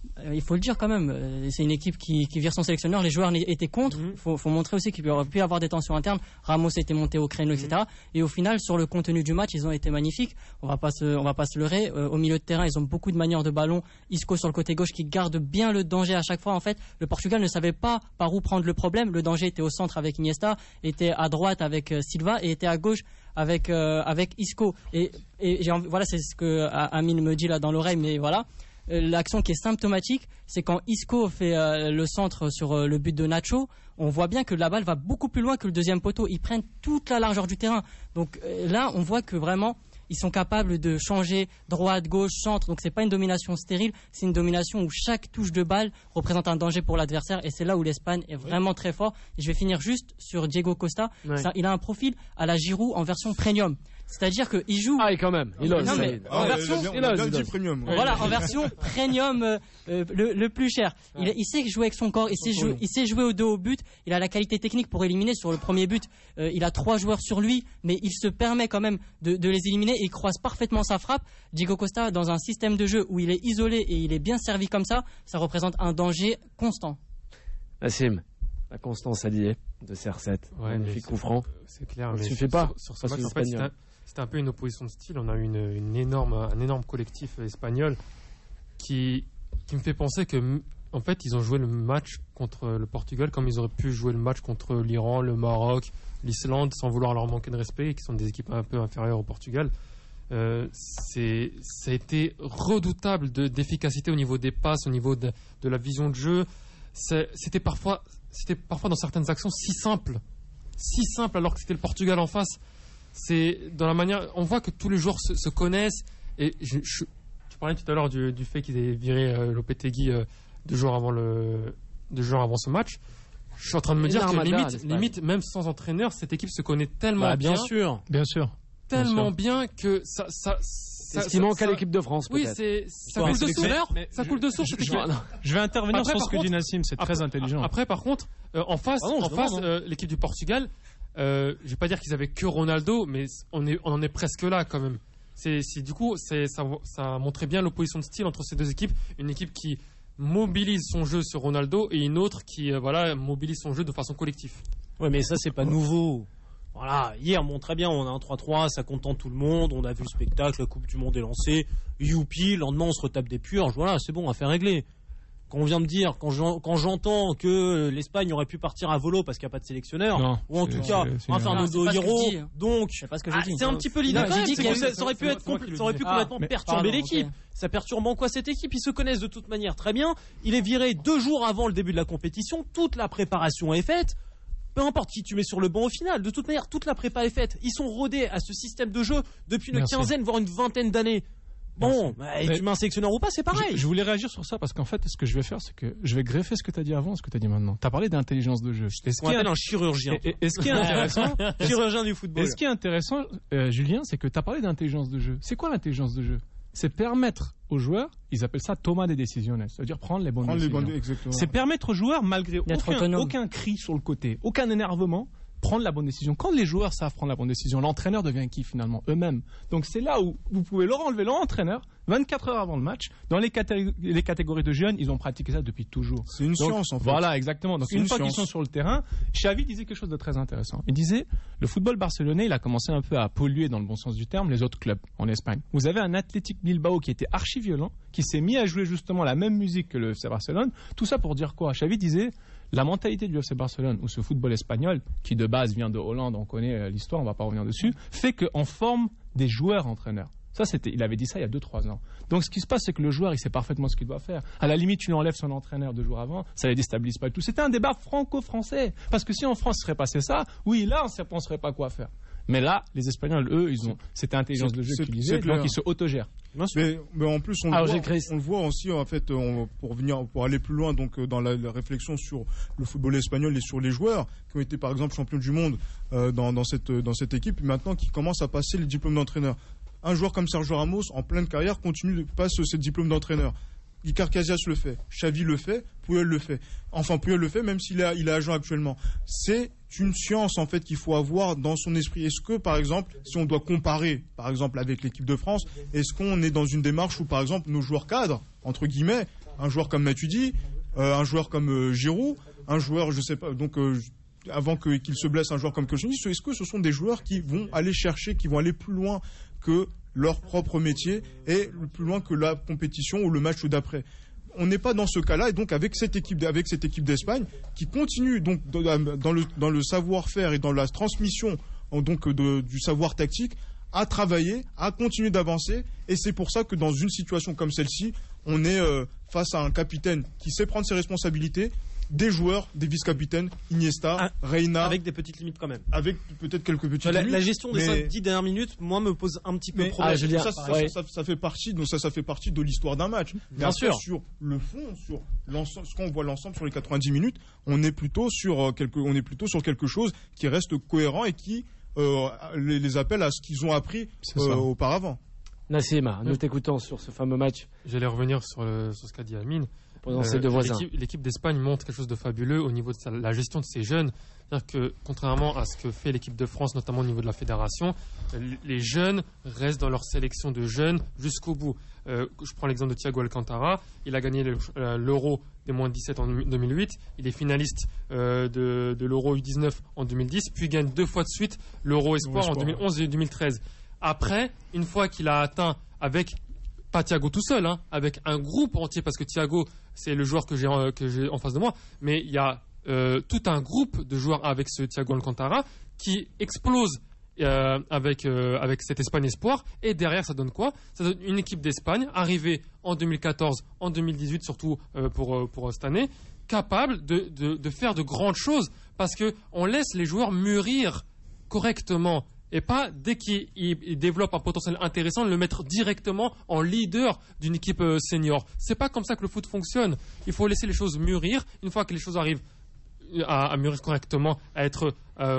il faut le dire quand même, c'est une équipe qui vire son sélectionneur, les joueurs étaient contre, faut montrer aussi qu'il aurait pu y avoir des tensions internes, Ramos était monté au créneau, etc. Et au final, sur le contenu du match, ils ont été magnifiques, on va pas se leurrer, au milieu de terrain, ils ont beaucoup de manières de ballon, Isco sur le côté gauche qui garde bien le danger à chaque fois, en fait, le Portugal ne savait pas par où prendre le problème, le danger était au centre avec Iniesta, était à droite avec Silva et était à gauche avec Isco, et voilà, c'est ce que Amine me dit là dans l'oreille, mais voilà. L'action qui est symptomatique, c'est quand Isco fait le centre sur le but de Nacho, on voit bien que la balle va beaucoup plus loin que le deuxième poteau. Ils prennent toute la largeur du terrain. Donc là, on voit que vraiment, ils sont capables de changer droite, gauche, centre. Donc c'est pas une domination stérile, c'est une domination où chaque touche de balle représente un danger pour l'adversaire. Et c'est là où l'Espagne est vraiment très fort. Et je vais finir juste sur Diego Costa. Il a un profil à la Giroud en version premium. C'est-à-dire qu'il joue. Ah, et quand même. En version premium, le plus cher. Il sait jouer avec son corps, il sait jouer au dos au but. Il a la qualité technique pour éliminer sur le premier but. Il a 3 joueurs sur lui, mais il se permet quand même de les éliminer et il croise parfaitement sa frappe. Diego Costa, dans un système de jeu où il est isolé et il est bien servi comme ça représente un danger constant. Nassim, la constance alliée de CR7. Magnifique coup franc. C'est clair, ça mais suffit pas. Sur ce match, en fait, c'était un peu une opposition de style. On a eu un énorme collectif espagnol qui me fait penser que, en fait, ils ont joué le match contre le Portugal comme ils auraient pu jouer le match contre l'Iran, le Maroc, l'Islande, sans vouloir leur manquer de respect, qui sont des équipes un peu inférieures au Portugal. Ça a été redoutable d'efficacité au niveau des passes, au niveau de la vision de jeu. C'était parfois dans certaines actions si simple alors que c'était le Portugal en face. C'est dans la manière, on voit que tous les joueurs se connaissent. Et tu parlais tout à l'heure du fait qu'ils aient viré Lopetegui 2 jours avant ce match. Je suis en train de me dire que limite même sans entraîneur, cette équipe se connaît tellement bien. Bien sûr. Tellement bien que ça c'est ce qui manque à l'équipe de France, peut-être. Oui, ça coule de source. Ça coule de source. Je vais intervenir sur ce que dit Nassim, c'est très intelligent. Après, par contre, en face, l'équipe du Portugal, je vais pas dire qu'ils avaient que Ronaldo, mais on en est presque là quand même. Du coup, ça montrait bien l'opposition de style entre ces deux équipes. Une équipe qui mobilise son jeu sur Ronaldo et une autre qui mobilise son jeu de façon collective. Ouais, mais ça, c'est pas nouveau. Voilà, hier, très bien, on a un 3-3, ça contente tout le monde, on a vu le spectacle, la Coupe du Monde est lancée, youpi, le lendemain on se retape des purges, voilà, c'est bon, affaire réglée. Quand on vient me dire, quand j'entends que l'Espagne aurait pu partir à volo parce qu'il n'y a pas de sélectionneur, ou en tout cas, Fernando Hierro, donc, c'est un petit peu l'idée quand même, ça aurait pu complètement perturber l'équipe. Ça perturbe en quoi cette équipe? Ils se connaissent de toute manière très bien, il est viré 2 jours avant le début de la compétition, toute la préparation est faite. Peu importe qui tu mets sur le banc au final, de toute manière, toute la prépa est faite. Ils sont rodés à ce système de jeu depuis une quinzaine, voire une vingtaine d'années. Bon, tu mets un sélectionneur ou pas, c'est pareil. Je voulais réagir sur ça parce qu'en fait, ce que je vais faire, c'est que je vais greffer ce que tu as dit avant, ce que tu as dit maintenant. Tu as parlé d'intelligence de jeu. On appelle un chirurgien. Et ce qui est intéressant, chirurgien du football. Et ce qui est intéressant, Julien, c'est que tu as parlé d'intelligence de jeu. C'est quoi l'intelligence de jeu? C'est permettre aux joueurs, ils appellent ça tomar de décisions, c'est-à-dire prendre les bonnes décisions. C'est permettre aux joueurs, malgré aucun cri sur le côté, aucun énervement, prendre la bonne décision. Quand les joueurs savent prendre la bonne décision, l'entraîneur devient qui finalement? Eux-mêmes. Donc c'est là où vous pouvez leur enlever leur entraîneur 24 heures avant le match. Dans les catégories de jeunes, ils ont pratiqué ça depuis toujours. C'est une science en fait. Voilà, exactement. Donc une fois qu'ils sont sur le terrain, Xavi disait quelque chose de très intéressant. Il disait, le football barcelonais, il a commencé un peu à polluer, dans le bon sens du terme, les autres clubs en Espagne. Vous avez un Athletic Bilbao qui était archi violent, qui s'est mis à jouer justement la même musique que le FC Barcelone. Tout ça pour dire quoi? Xavi disait, la mentalité du FC Barcelone, ou ce football espagnol, qui de base vient de Hollande, on connaît l'histoire, on va pas revenir dessus, fait qu'on forme des joueurs entraîneurs. Ça, il avait dit ça il y a 2-3 ans. Donc, ce qui se passe, c'est que le joueur, il sait parfaitement ce qu'il doit faire. À la limite, tu lui enlèves son entraîneur 2 jours avant, ça ne les déstabilise pas du tout. C'était un débat franco-français. Parce que si en France, il serait passé ça, oui, là, on ne saurait pas quoi faire. Mais là, les Espagnols, eux, c'était intelligence de jeu qu'ils disaient, donc ils se autogèrent. Mais en plus, on le voit aussi, en fait, pour aller plus loin, donc, dans la réflexion sur le football espagnol et sur les joueurs qui ont été, par exemple, champions du monde dans cette équipe, maintenant qui commencent à passer le diplôme d'entraîneur. Un joueur comme Sergio Ramos, en pleine carrière, continue de passer ce diplôme d'entraîneur. Iker Casillas le fait, Xavi le fait, Puyol le fait. Enfin, Puyol le fait, même s'il est agent actuellement. C'est une science en fait qu'il faut avoir dans son esprit. Est-ce que par exemple, si on doit comparer par exemple avec l'équipe de France, est-ce qu'on est dans une démarche où par exemple nos joueurs cadres entre guillemets, un joueur comme Matuidi, un joueur comme Giroud, un joueur je sais pas donc avant qu'il se blesse, un joueur comme Koscielny, est-ce que ce sont des joueurs qui vont aller chercher, qui vont aller plus loin que leur propre métier et plus loin que la compétition ou le match d'après? On n'est pas dans ce cas-là, et donc avec cette équipe d'Espagne qui continue donc dans le savoir-faire et dans la transmission donc du savoir tactique à travailler, à continuer d'avancer, et c'est pour ça que dans une situation comme celle-ci, on est face à un capitaine qui sait prendre ses responsabilités, des joueurs, des vice-capitaines, Iniesta, Reina. Avec des petites limites quand même. Avec peut-être quelques petites limites. La gestion des 5-10 dernières minutes, moi, me pose un petit peu problème. Ça fait partie de l'histoire d'un match. Bien sûr. Sur le fond, sur l'ensemble, quand on voit l'ensemble sur les 90 minutes, on est plutôt sur quelque chose qui reste cohérent et qui les appelle à ce qu'ils ont appris auparavant. Nassim, nous t'écoutons sur ce fameux match. J'allais revenir sur ce qu'a dit Amine. Ses deux voisins. L'équipe d'Espagne montre quelque chose de fabuleux au niveau de la gestion de ses jeunes. C'est-à-dire que, contrairement à ce que fait l'équipe de France, notamment au niveau de la fédération, les jeunes restent dans leur sélection de jeunes jusqu'au bout. Je prends l'exemple de Thiago Alcantara. Il a gagné l'Euro des moins de 17 en 2008. Il est finaliste de l'Euro U19 en 2010. Puis il gagne 2 fois de suite l'Euro Espoir en 2011 et 2013. Après, une fois qu'il a atteint pas Thiago tout seul, avec un groupe entier, parce que Thiago, c'est le joueur que j'ai en face de moi, mais il y a tout un groupe de joueurs avec ce Thiago Alcantara qui explose avec cette Espagne Espoir, et derrière ça donne quoi? Ça donne une équipe d'Espagne arrivée en 2014, en 2018 surtout pour cette année, capable de faire de grandes choses, parce qu'on laisse les joueurs mûrir correctement. Et pas, dès qu'il développe un potentiel intéressant, le mettre directement en leader d'une équipe senior. C'est pas comme ça que le foot fonctionne. Il faut laisser les choses mûrir. Une fois que les choses arrivent à mûrir correctement, à être à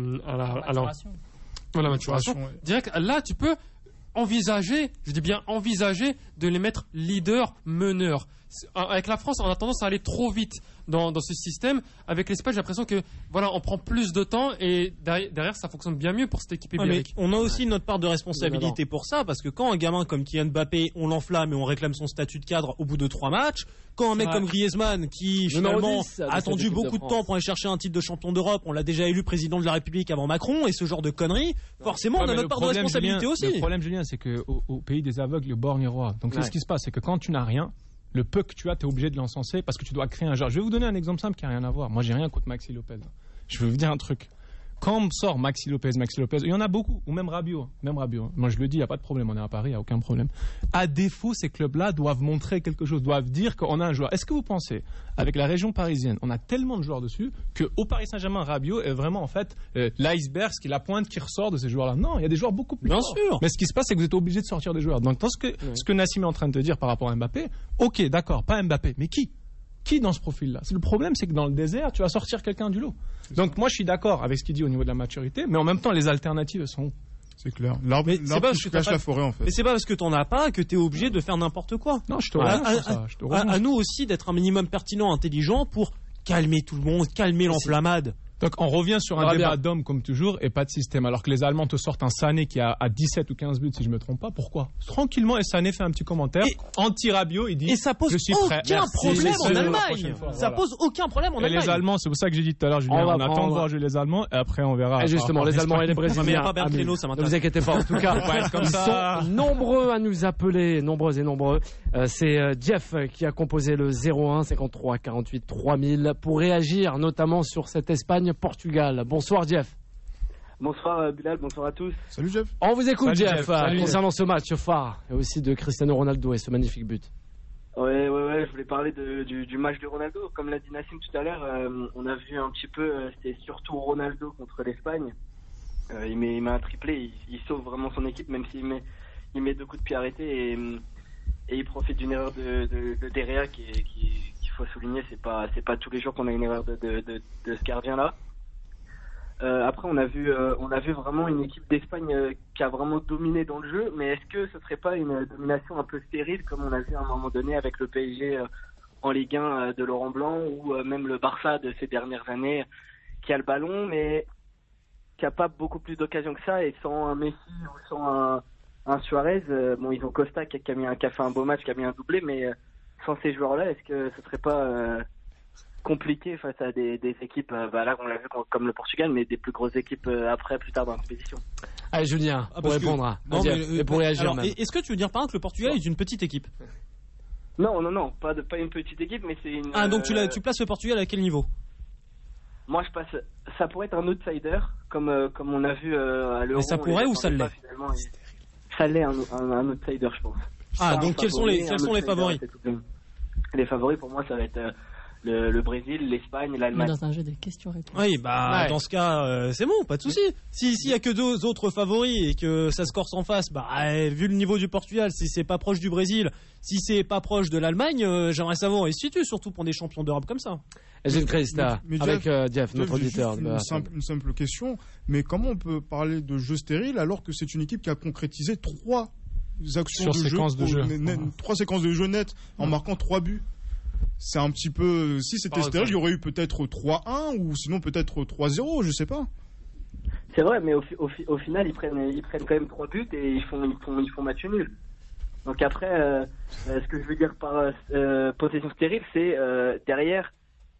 la maturation, direct, là, tu peux envisager, je dis bien envisager, de les mettre leader, meneur. Avec la France, on a tendance à aller trop vite dans ce système. Avec l'Espagne, j'ai l'impression que on prend plus de temps, et derrière ça fonctionne bien mieux pour cette équipe ibérique. On a aussi notre part de responsabilité pour ça, parce que quand un gamin comme Kylian Mbappé, on l'enflamme et on réclame son statut de cadre au bout de 3 matchs, quand un mec comme Griezmann, qui finalement a attendu beaucoup de temps pour aller chercher un titre de champion d'Europe, on l'a déjà élu président de la République avant Macron, et ce genre de conneries, forcément on a notre part de responsabilité aussi. Le problème, Julien, c'est qu'au pays des aveugles, le borgne est roi. Donc c'est ce qui se passe, c'est que quand tu n'as rien, le peu que tu as, tu es obligé de l'encenser parce que tu dois créer un genre. Je vais vous donner un exemple simple qui n'a rien à voir. Moi, j'ai rien contre Maxi Lopez. Je vais vous dire un truc. Quand on sort Maxi Lopez, il y en a beaucoup, ou même Rabiot. Moi, je le dis, il n'y a pas de problème. On est à Paris, il n'y a aucun problème. À défaut, ces clubs-là doivent montrer quelque chose, doivent dire qu'on a un joueur. Est-ce que vous pensez, avec la région parisienne, on a tellement de joueurs dessus, qu'au Paris Saint-Germain, Rabiot est vraiment, en fait, l'iceberg, ce qui est la pointe qui ressort de ces joueurs-là? Non, il y a des joueurs beaucoup plus forts. Bien sûr. Mais ce qui se passe, c'est que vous êtes obligé de sortir des joueurs. Donc, ce que Nassim est en train de te dire par rapport à Mbappé, ok, d'accord, pas Mbappé, mais qui dans ce profil-là? Le problème, c'est que dans le désert, tu vas sortir quelqu'un du lot. Donc moi, je suis d'accord avec ce qu'il dit au niveau de la maturité, mais en même temps, les alternatives sont... C'est clair. L'arbre qui cache la forêt, en fait. Mais c'est pas parce que t'en as pas que t'es obligé de faire n'importe quoi. Non, je te rejoins. À nous aussi d'être un minimum pertinent, intelligent, pour calmer tout le monde, calmer l'enflammade. Donc on revient sur un débat d'hommes comme toujours et pas de système. Alors que les Allemands te sortent un Sané qui a 17 ou 15 buts si je me trompe pas. Pourquoi? Tranquillement, et Sané fait un petit commentaire. Anti-Rabiot, il dit. Et ça pose aucun problème en Allemagne. Ça pose aucun problème en Allemagne. Les Allemands, c'est pour ça que j'ai dit tout à l'heure, Julien, on attend de voir jouer les Allemands et après on verra. Et justement, les Allemands et les Brésiliens. Ne vous inquiétez pas. En tout cas, ils sont nombreux à nous appeler, nombreux et nombreux. C'est Jeff qui a composé le 01 53 48 3000 pour réagir notamment sur cette Espagne-Portugal. Bonsoir Jeff. Bonsoir Bilal, bonsoir à tous. Salut Jeff. On vous écoute Jeff, concernant ce match phare et aussi de Cristiano Ronaldo et ce magnifique but. Ouais, je voulais parler du match de Ronaldo. Comme l'a dit Nassim tout à l'heure, on a vu un petit peu, c'était surtout Ronaldo contre l'Espagne. Il met un triplé, il sauve vraiment son équipe, même s'il met 2 coups de pied arrêtés et il profite d'une erreur de De Gea qu'il faut souligner. C'est pas tous les jours qu'on a une erreur de ce gardien là. Après on a vu vraiment une équipe d'Espagne qui a vraiment dominé dans le jeu, mais est-ce que ce serait pas une domination un peu stérile comme on a vu à un moment donné avec le PSG en Ligue 1 de Laurent Blanc ou même le Barça de ces dernières années qui a le ballon, mais qui a pas beaucoup plus d'occasions que ça. Et sans un Messi ou sans un Suarez, bon, ils ont Costa qui a fait un beau match, qui a mis un doublé, mais sans ces joueurs-là, est-ce que ce serait pas compliqué face à des équipes, là on l'a vu comme le Portugal, mais des plus grosses équipes plus tard dans la compétition. Allez Julien, pour répondre et pour réagir. Alors, est-ce que tu veux dire par là que le Portugal est une petite équipe? Non, pas une petite équipe, mais c'est une. Ah, donc tu places le Portugal à quel niveau? Moi, ça pourrait être un outsider, comme on a vu à l'Euro. Mais ça pourrait ou ça l'est? Ça l'est un outsider, je pense. Ah, donc quels sont les favoris? Les favoris pour moi, ça va être le Brésil, l'Espagne, l'Allemagne. Dans un jeu de questions-réponses. Oui, dans ce cas, c'est bon, pas de souci. S'il y a que 2 autres favoris et que ça se corse en face, vu le niveau du Portugal, si c'est pas proche du Brésil, si c'est pas proche de l'Allemagne, j'aimerais savoir où ils se situent, surtout pour des champions d'Europe comme ça. J'ai une Christa avec Jeff, notre auditeur. Une simple question, mais comment on peut parler de jeu stérile alors que c'est une équipe qui a concrétisé 3 actions de jeu, 3 séquences de jeu nettes en marquant 3 buts? C'est un petit peu. Si c'était stérile, il y aurait eu peut-être 3-1 ou sinon peut-être 3-0, je sais pas. C'est vrai, mais au final, ils prennent quand même 3 buts et ils font match nul. Donc après, ce que je veux dire par possession stérile, c'est derrière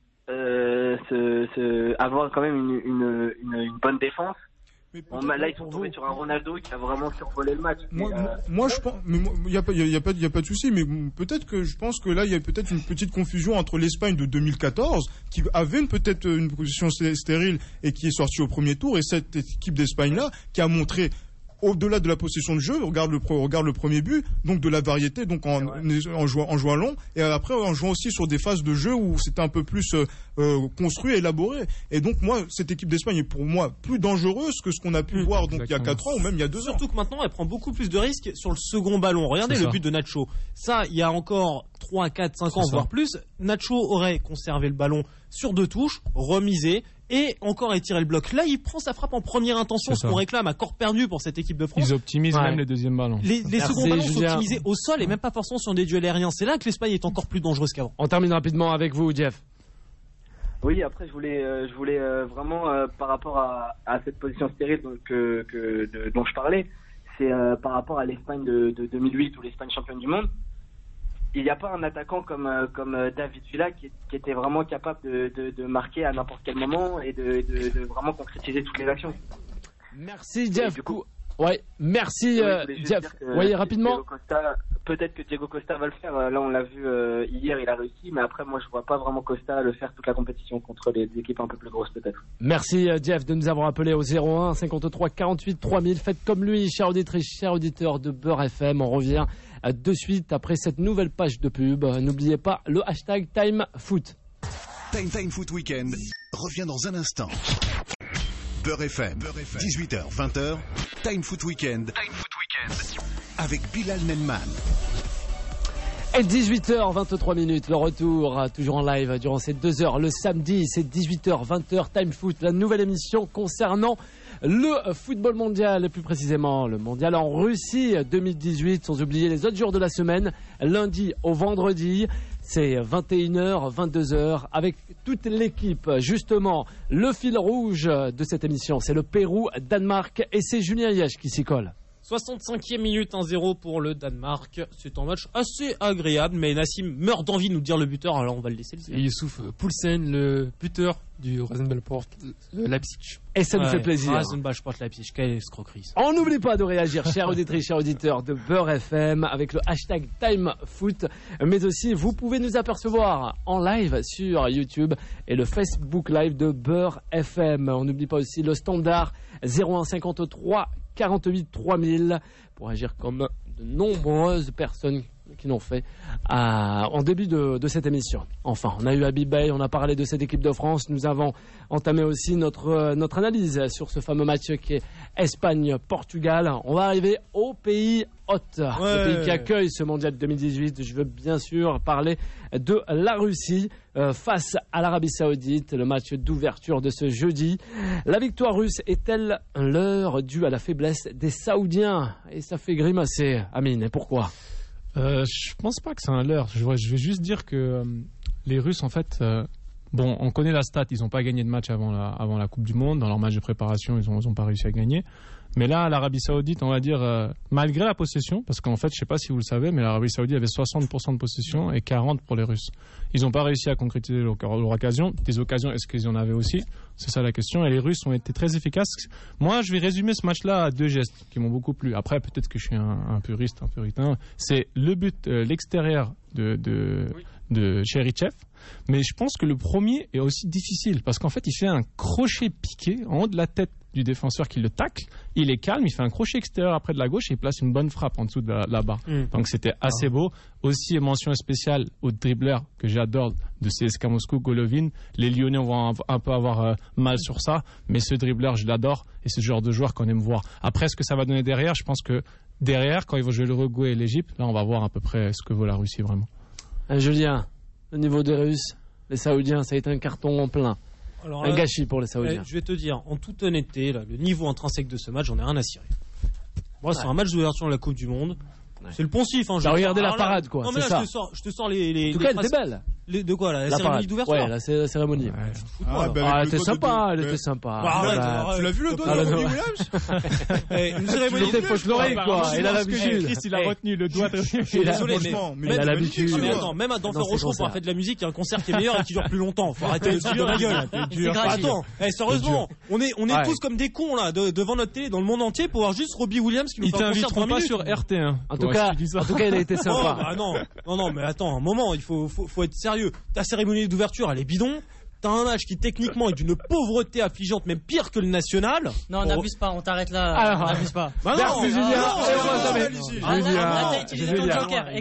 avoir quand même une bonne défense. Là, ils sont tombés sur un Ronaldo qui a vraiment survolé le match. Moi, je pense, mais il y a pas de souci, mais peut-être que je pense que là, il y a peut-être une petite confusion entre l'Espagne de 2014, qui avait peut-être une position stérile et qui est sortie au premier tour, et cette équipe d'Espagne-là, qui a montré, au-delà de la possession de jeu, regarde le premier but, donc de la variété, donc en jouant long, et après en jouant aussi sur des phases de jeu où c'était un peu plus construit et élaboré. Et donc moi, cette équipe d'Espagne est pour moi plus dangereuse que ce qu'on a pu voir donc il y a 4 ans ou même il y a 2 ans. Surtout que maintenant, elle prend beaucoup plus de risques sur le second ballon. Regardez le but de Nacho. Ça, il y a encore 3, 4, 5 ans, voire plus, Nacho aurait conservé le ballon sur 2 touches, remisé, et encore étirer le bloc. Là, il prend sa frappe en première intention, ce qu'on réclame à corps perdu pour cette équipe de France. Ils optimisent même les deuxièmes ballons. Les seconds ballons sont optimisés au sol et même pas forcément sur des duels aériens. C'est là que l'Espagne est encore plus dangereuse qu'avant. On termine rapidement avec vous, Jeff. Oui, après, je voulais vraiment, par rapport à cette position stérile dont je parlais, c'est par rapport à l'Espagne de 2008 ou l'Espagne championne du monde. Il n'y a pas un attaquant comme David Villa qui était vraiment capable de marquer à n'importe quel moment et de vraiment concrétiser toutes les actions. Merci Jeff. Merci Jeff. Rapidement. Peut-être que Diego Costa va le faire. Là, on l'a vu hier, il a réussi. Mais après, moi, je vois pas vraiment Costa le faire toute la compétition contre des équipes un peu plus grosses, peut-être. Merci Jeff de nous avoir appelé au 01 53 48 3000. Faites comme lui, chers auditrices, chers auditeurs de Beurre FM. On revient de suite après cette nouvelle page de pub. N'oubliez pas le hashtag TimeFoot. Time Foot Weekend revient dans un instant. Beurre FM, 18h, 20h, Time Foot Weekend. Avec Bilal Nenman. Et 18h23, le retour, toujours en live durant ces 2 heures. Le samedi, c'est 18h, 20h, Time Foot, la nouvelle émission concernant le football mondial, et plus précisément le mondial en Russie 2018, sans oublier les autres jours de la semaine, lundi au vendredi. C'est 21h, 22h, avec toute l'équipe. Justement, le fil rouge de cette émission, c'est le Pérou-Danemark, et c'est Julien Hyech qui s'y colle. 65e minute, 1-0 pour le Danemark. C'est un match assez agréable, mais Nassim meurt d'envie de nous dire le buteur, alors on va le laisser le dire. Et Youssouf Poulsen, le buteur du Rasenballsport Leipzig. Et ça nous fait plaisir. Rasenballsport Leipzig, quelle escroquerie. On n'oublie pas de réagir, chers auditrices, chers auditeurs de Beurre FM, avec le hashtag TimeFoot. Mais aussi, vous pouvez nous apercevoir en live sur YouTube et le Facebook Live de Beurre FM. On n'oublie pas aussi le standard 01 53 48 3000 pour agir comme de nombreuses personnes qui l'ont fait en début de cette émission. Enfin, on a eu Habib Bey, on a parlé de cette équipe de France, nous avons entamé aussi notre analyse sur ce fameux match qui est Espagne-Portugal. On va arriver au pays hôte, le pays qui accueille ce mondial 2018. Je veux bien sûr parler de la Russie face à l'Arabie Saoudite, le match d'ouverture de ce jeudi. La victoire russe est-elle l'heure due à la faiblesse des Saoudiens? Et ça fait grimacer, Amine, et pourquoi? Je pense pas que c'est un leurre. Je vais juste dire que les Russes, en fait, Bon, on connaît la stat, ils n'ont pas gagné de match avant la Coupe du Monde. Dans leur match de préparation, ils ont pas réussi à gagner. Mais là, l'Arabie Saoudite, on va dire, malgré la possession, parce qu'en fait, je sais pas si vous le savez, mais l'Arabie Saoudite avait 60% de possession et 40% pour les Russes. Ils n'ont pas réussi à concrétiser leur occasion. Des occasions, est-ce qu'ils en avaient aussi? C'est ça la question. Et les Russes ont été très efficaces. Moi, je vais résumer ce match-là à 2 gestes qui m'ont beaucoup plu. Après, peut-être que je suis un puriste, un puritain. C'est le but, l'extérieur de Cherichev. Mais je pense que le premier est aussi difficile parce qu'en fait, il fait un crochet piqué en haut de la tête du défenseur qui le tacle. Il est calme, il fait un crochet extérieur après de la gauche et il place une bonne frappe en dessous de la barre. Donc c'était assez beau. Aussi, mention spéciale au dribbleur que j'adore de CSKA Moscou, Golovin. Les Lyonnais vont un peu avoir mal sur ça, mais ce dribbleur, je l'adore et c'est ce genre de joueur qu'on aime voir. Après, ce que ça va donner derrière, je pense que derrière, quand ils vont jouer l'Uruguay et l'Égypte, là, on va voir à peu près ce que vaut la Russie vraiment. Julien, au niveau des Russes, les Saoudiens, ça a été un carton en plein. Alors, un gâchis pour les Saoudiens. Je vais te dire, en toute honnêteté, là, le niveau intrinsèque de ce match, j'en ai rien à cirer. Moi, c'est un match d'ouverture de la Coupe du Monde. C'est le poncif. Hein, t'as regardé la parade, quoi. Non, mais là, ça. je te sors les. En tout cas, elle était belle. De quoi, la cérémonie d'ouverture? Ouais, la cérémonie. Elle était sympa, elle était sympa. Tu l'as vu le doigt de Robbie Williams? Une cérémonie de fauche-l'oreille, quoi. Il a l'habitude. Il a retenu le doigt de Désolé, mais il a l'habitude. Même à Denfert Rochereau, pour faire de la musique, il y a un concert qui est meilleur et qui dure plus longtemps. Faut arrêter de se dire la gueule. Attends, sérieusement, on est tous comme des cons, là, devant notre télé, dans le monde entier, pour voir juste Robbie Williams qui nous fait un concert de 20 minutes. Ils t'inviteront pas sur RT1. En tout cas, il a été sympa. Non, mais attends, un moment, il faut être sérieux. Ta cérémonie d'ouverture, elle est bidon. T'as un match qui techniquement est d'une pauvreté affligeante, même pire que le national. Non, n'abuse pas, on t'arrête là. N'abuse pas. Merci Julien.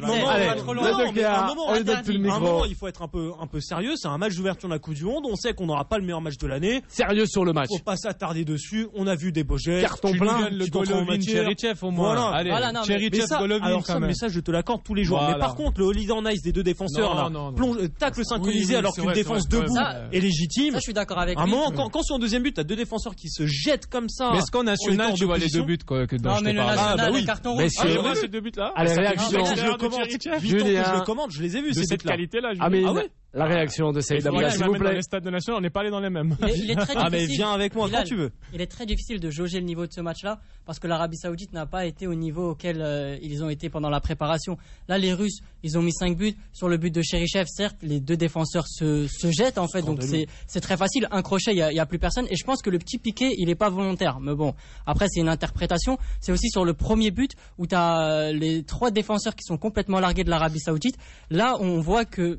Un moment, il faut être un peu sérieux. C'est un match d'ouverture de la Coupe du Monde. On sait qu'on n'aura pas le meilleur match de l'année. Sérieux sur le match. Faut pas s'attarder dessus. On a vu des beaux gestes. Carton plein. Le Golovin, Cherichev au moins. Allez, Cherichev, Golovin. Alors ça, mais ça, je te l'accorde tous les jours. Mais par contre, le Holiday on Ice des deux défenseurs là, tacle synchronisé alors qu'une défense debout est légitime. Ça, je suis d'accord avec lui. À un moment, quand sur un deuxième but, t'as deux défenseurs qui se jettent comme ça. Mais est-ce qu'en national, tu vois les 2 buts que dont je te parle? Non, mais le national, le carton rouge. Mais ces 2 buts-là? Allez, réaction. Julien, je le commande, je les ai vus. De cette qualité-là, la réaction de Saïd Abdallah, s'il vous plaît. Dans les stades de national, on n'est pas allé dans les mêmes. Il est très difficile. Mais viens avec moi quand tu veux. Il est très difficile de jauger le niveau de ce match-là parce que l'Arabie Saoudite n'a pas été au niveau auquel ils ont été pendant la préparation. Là, les Russes, ils ont mis 5 buts. Sur le but de Cherichev, certes, les 2 défenseurs se jettent en fait, donc c'est très facile. Un crochet, il y a plus personne. Et je pense que le petit piqué, il est pas volontaire. Mais bon, après c'est une interprétation. C'est aussi sur le premier but où tu as les 3 défenseurs qui sont complètement largués de l'Arabie Saoudite. Là, on voit que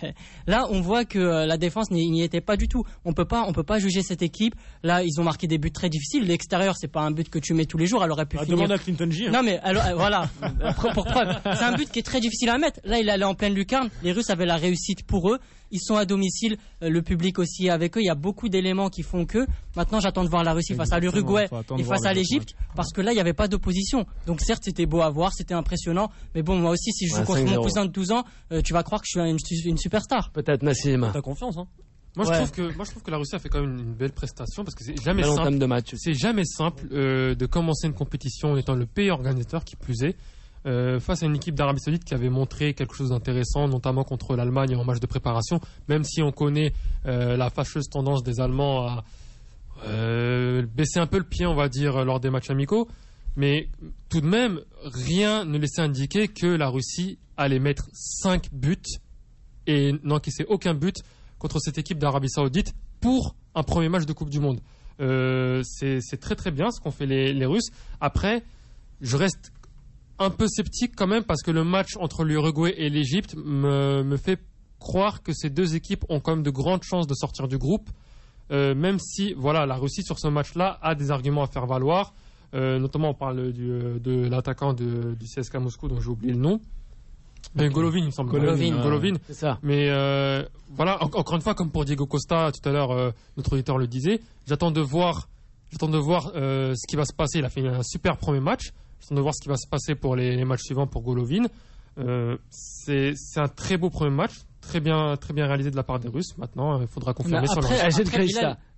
la défense n'y était pas du tout. On peut pas juger cette équipe. Là, ils ont marqué des buts très difficiles. L'extérieur, c'est pas un but que tu mets tous les jours. Elle aurait pu finir. Demande à Clinton J. Non mais alors, voilà. Pour preuve, c'est un but qui est très difficile à mettre. Là, il allait en pleine lucarne. Les Russes avaient la réussite pour eux. Ils sont à domicile. Le public aussi est avec eux. Il y a beaucoup d'éléments qui font que. Maintenant, j'attends de voir la Russie face à l'Uruguay et face à l'Égypte parce que là, il n'y avait pas d'opposition. Donc certes, c'était beau à voir, c'était impressionnant. Mais bon, moi aussi, si je joue contre mon cousin de 12 ans, tu vas croire que je suis une superstar. Peut-être Nassim. T'as confiance, hein? Moi, je trouve que la Russie a fait quand même une belle prestation parce que c'est jamais simple. De match. C'est jamais simple de commencer une compétition en étant le pays organisateur qui plus est. Face à une équipe d'Arabie Saoudite qui avait montré quelque chose d'intéressant, notamment contre l'Allemagne en match de préparation, même si on connaît la fâcheuse tendance des Allemands à baisser un peu le pied, on va dire, lors des matchs amicaux. Mais tout de même, rien ne laissait indiquer que la Russie allait mettre 5 buts et n'encaisser aucun but contre cette équipe d'Arabie Saoudite pour un premier match de Coupe du Monde. C'est très très bien ce qu'ont fait les Russes. Après, je reste un peu sceptique quand même parce que le match entre l'Uruguay et l'Égypte me fait croire que ces 2 équipes ont quand même de grandes chances de sortir du groupe, même si voilà, la Russie sur ce match-là a des arguments à faire valoir, notamment on parle de l'attaquant du CSKA Moscou dont j'ai oublié le nom. Golovin, il me semble. Golovin. C'est ça. Mais voilà, encore une fois, comme pour Diego Costa tout à l'heure, notre auditeur le disait, j'attends de voir ce qui va se passer. Il a fait un super premier match. J'attends de voir ce qui va se passer pour les matchs suivants pour Golovin. C'est un très beau premier match, très bien réalisé de la part des Russes. Maintenant, il faudra confirmer sur après,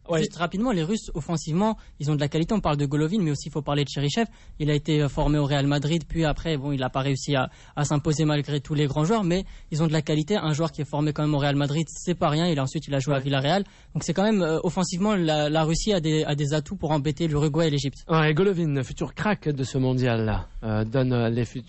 Juste rapidement, les Russes, offensivement, ils ont de la qualité. On parle de Golovin, mais aussi il faut parler de Cheryshev. Il a été formé au Real Madrid, puis après, il n'a pas réussi à s'imposer malgré tous les grands joueurs, mais ils ont de la qualité. Un joueur qui est formé quand même au Real Madrid, c'est pas rien. Ensuite, il a joué à Villarreal. Donc c'est quand même, offensivement, la Russie a des atouts pour embêter l'Uruguay et l'Égypte. Ouais, Golovin, futur crack de ce mondial-là, donne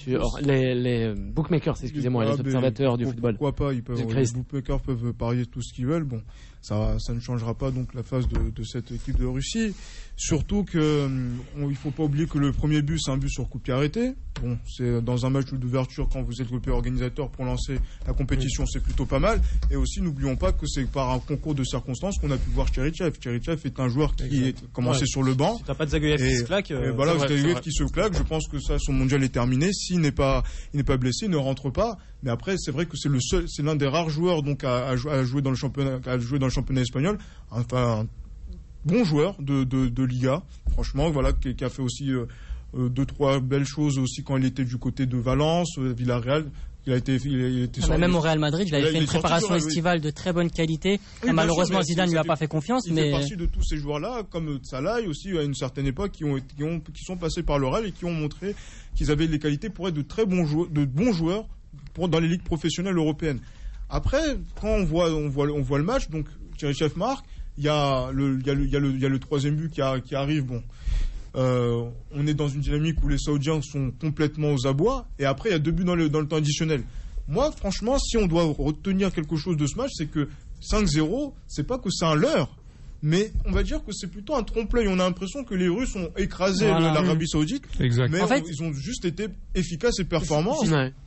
les bookmakers, excusez-moi, les observateurs du football. Pourquoi pas, les bookmakers peuvent parier tout ce qu'ils veulent. Bon, ça ne changera pas donc la phase de cette équipe de Russie. Surtout il faut pas oublier que le premier but, c'est un but sur coup de pied arrêté. Bon, c'est dans un match d'ouverture, quand vous êtes le pays organisateur pour lancer la compétition, c'est plutôt pas mal. Et aussi, n'oublions pas que c'est par un concours de circonstances qu'on a pu voir Cheryshev. Cheryshev est un joueur qui est commencé sur le banc. Si t'as pas de Zagoyev qui se claque. Voilà, Zagoyev qui se claque. Je pense que ça, son mondial est terminé. S'il n'est pas blessé, il ne rentre pas. Mais après, c'est vrai que c'est l'un des rares joueurs donc à jouer dans le championnat espagnol. Enfin, un bon joueur de Liga, franchement, voilà, qui a fait aussi 2-3 belles choses aussi quand il était du côté de Valence, Villarreal. Il était même au Real Madrid, il avait fait une préparation estivale de très bonne qualité. Oui, malheureusement, Zidane ne lui a pas fait confiance. Il fait partie de tous ces joueurs-là, comme Salah aussi à une certaine époque, qui sont passés par le Real et qui ont montré qu'ils avaient les qualités pour être de très bons joueurs dans les ligues professionnelles européennes. Après, quand on voit le match, donc Cheryshev marque, il y a le troisième but qui arrive. Bon, on est dans une dynamique où les Saoudiens sont complètement aux abois, et après il y a 2 buts dans le temps additionnel. Moi, franchement, si on doit retenir quelque chose de ce match, c'est que 5-0, c'est pas que c'est un leurre, mais on va dire que c'est plutôt un trompe-l'œil. On a l'impression que les Russes ont écrasé l'Arabie Saoudite, mais ils ont juste été efficaces et performants.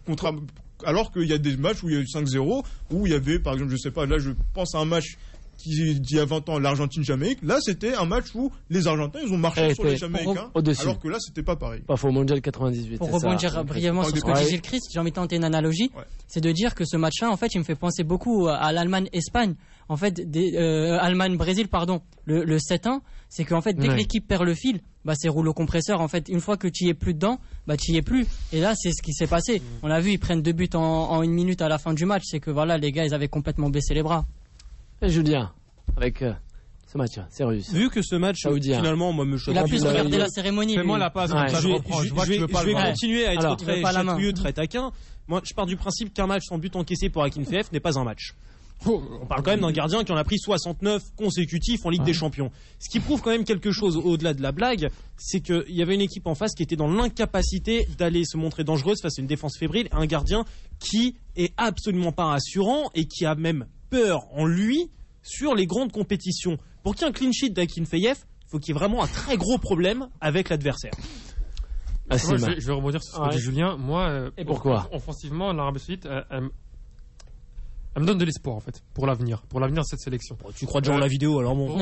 Alors qu'il y a des matchs où il y a eu 5-0, où il y avait, par exemple, je sais pas, là je pense à un match d'il y a 20 ans, l'Argentine-Jamaïque. Là, c'était un match où les Argentins, ils ont marché sur les Jamaïcains, alors que là, c'était pas pareil. Pas faux, mondial 98. Pour rebondir brièvement sur ce que dit Gilles Christ, j'ai envie de tenter une analogie. C'est de dire que ce match-là, en fait, il me fait penser beaucoup à l'Allemagne-Espagne. En fait, Allemagne-Brésil, pardon, le 7-1, c'est qu'en fait, dès que l'équipe perd le fil, c'est rouleau compresseur. En fait, une fois que tu y es plus dedans, tu y es plus. Et là, c'est ce qui s'est passé. On l'a vu, ils prennent 2 buts en 1 minute à la fin du match. C'est que voilà, les gars, ils avaient complètement baissé les bras. Et Julien, avec ce match, c'est russe. Vu que ce match, finalement, moi, me choque. Il a plus regardé la cérémonie. Fais-moi la passe, je vais continuer à être très chatouilleux, très taquin. Moi, je pars du principe qu'un match sans but encaissé pour Akinfeev n'est pas un match. On parle quand même d'un gardien qui en a pris 69 consécutifs en Ligue des Champions. Ce qui prouve quand même quelque chose au-delà de la blague, c'est qu'il y avait une équipe en face qui était dans l'incapacité d'aller se montrer dangereuse face à une défense fébrile, un gardien qui est absolument pas rassurant et qui a même peur en lui sur les grandes compétitions. Pour qu'il y ait un clean sheet d'Akinfeev, il faut qu'il y ait vraiment un très gros problème avec l'adversaire. Je vais rebondir sur ce que dit Julien. Moi, et pourquoi offensivement, l'Arabie Saoudite, elle me donne de l'espoir en fait pour l'avenir de cette sélection. Tu crois déjà en la vidéo alors bon. Non.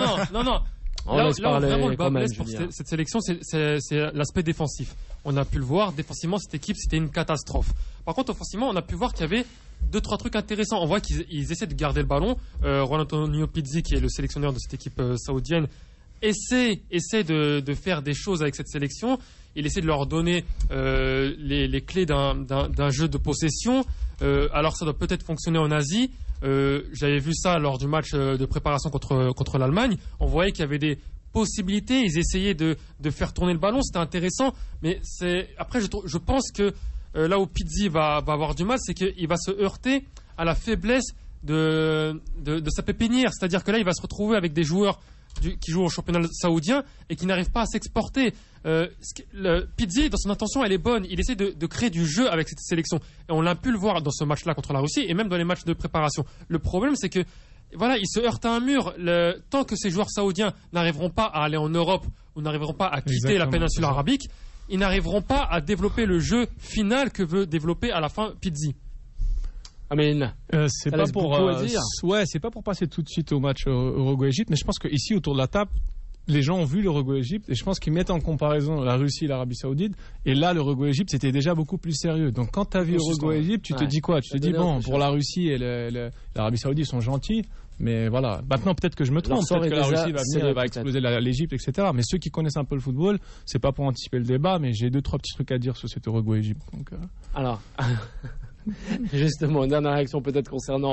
Là où vraiment le bas blesse pour cette sélection, c'est l'aspect défensif. On a pu le voir, défensivement cette équipe c'était une catastrophe. Par contre offensivement on a pu voir qu'il y avait 2-3 trucs intéressants. On voit qu'ils essaient de garder le ballon. Ronaldo Pizzi, qui est le sélectionneur de cette équipe saoudienne, essaie de faire des choses avec cette sélection. Il essaie de leur donner les clés d'un jeu de possession. Alors ça doit peut-être fonctionner en Asie. J'avais vu ça lors du match de préparation contre l'Allemagne. On voyait qu'il y avait des possibilités. Ils essayaient de faire tourner le ballon. C'était intéressant. Mais après, je pense que là où Pizzi va avoir du mal, c'est qu'il va se heurter à la faiblesse de sa pépinière. C'est-à-dire que là, il va se retrouver avec des joueurs qui jouent au championnat saoudien et qui n'arrivent pas à s'exporter. Pizzi, dans son intention, elle est bonne. Il essaie de créer du jeu avec cette sélection. Et on l'a pu le voir dans ce match-là contre la Russie et même dans les matchs de préparation. Le problème, c'est que voilà, il se heurte à un mur. Tant que ces joueurs saoudiens n'arriveront pas à aller en Europe ou n'arriveront pas à quitter la péninsule arabique, ils n'arriveront pas à développer le jeu final que veut développer à la fin Pizzi. Amen. C'est pas pour passer tout de suite au match Uruguay-Égypte, mais je pense qu'ici autour de la table, les gens ont vu l'Uruguay-Égypte et je pense qu'ils mettent en comparaison la Russie et l'Arabie Saoudite. Et là, l'Uruguay-Égypte, c'était déjà beaucoup plus sérieux. Donc quand tu as vu l'Uruguay-Égypte, tu te dis quoi? Tu te dis bon, pour la Russie et l'Arabie Saoudite, ils sont gentils. Mais voilà, maintenant peut-être que je me trompe, peut-être que la Russie va venir, va exploser l'Égypte, etc. Mais ceux qui connaissent un peu le football, c'est pas pour anticiper le débat, mais j'ai 2-3 petits trucs à dire sur cet Uruguay-Égypte. Alors, justement, une dernière réaction peut-être concernant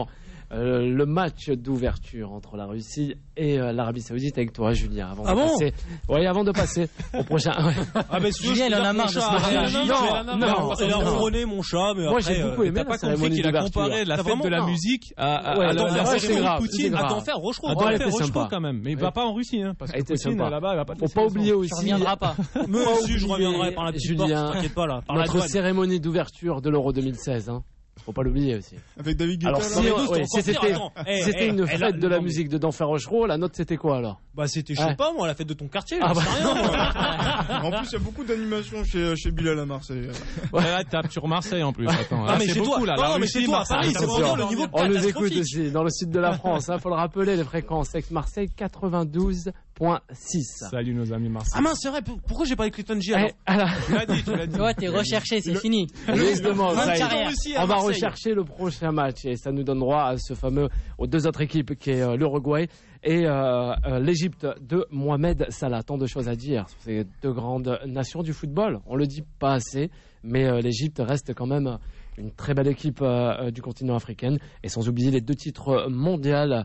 le match d'ouverture entre la Russie et l'Arabie Saoudite avec toi, Julien. Avant de passer au prochain. Julien, il en a marre de se Non, il a ronronné mon chat, mais moi j'ai beaucoup aimé. T'as pas compris qu'il a comparé la fête de la musique à la cérémonie de Poutine. Attends, faire Rochereau. Rochereau quand même. Mais il va pas en Russie, hein. Parce que Poutine, là-bas, il va pas. Faut pas oublier aussi. Tu reviendras pas. Monsieur, je reviendrai par la petite porte, t'inquiète pas là. Notre cérémonie d'ouverture de l'Euro 2016, hein. Faut pas l'oublier aussi. Avec David Guetta. Alors c'était une fête de la musique de Denfert Rochereau, la note c'était quoi alors? Bah c'était, je sais pas moi, la fête de ton quartier, En plus il y a beaucoup d'animations chez Bilal à Marseille. Ouais, tape sur Marseille en plus. Attends, mais c'est beaucoup là. Non, mais c'est toi à Paris, c'est vraiment le niveau catastrophique. On nous écoute aussi dans le sud de la France, faut le rappeler, les fréquences Aix-Marseille 92.6. Salut nos amis Marseille. Ah mince, c'est vrai, pourquoi j'ai pas écrit Tonji alors? Tu l'as dit. Toi, t'es recherché, c'est fini. Justement, on va rechercher le prochain match et ça nous donne droit à ce fameux aux deux autres équipes qui est l'Uruguay et l'Égypte de Mohamed Salah. Tant de choses à dire sur ces deux grandes nations du football. On le dit pas assez, mais l'Égypte reste quand même une très belle équipe du continent africain et sans oublier les 2 titres mondiaux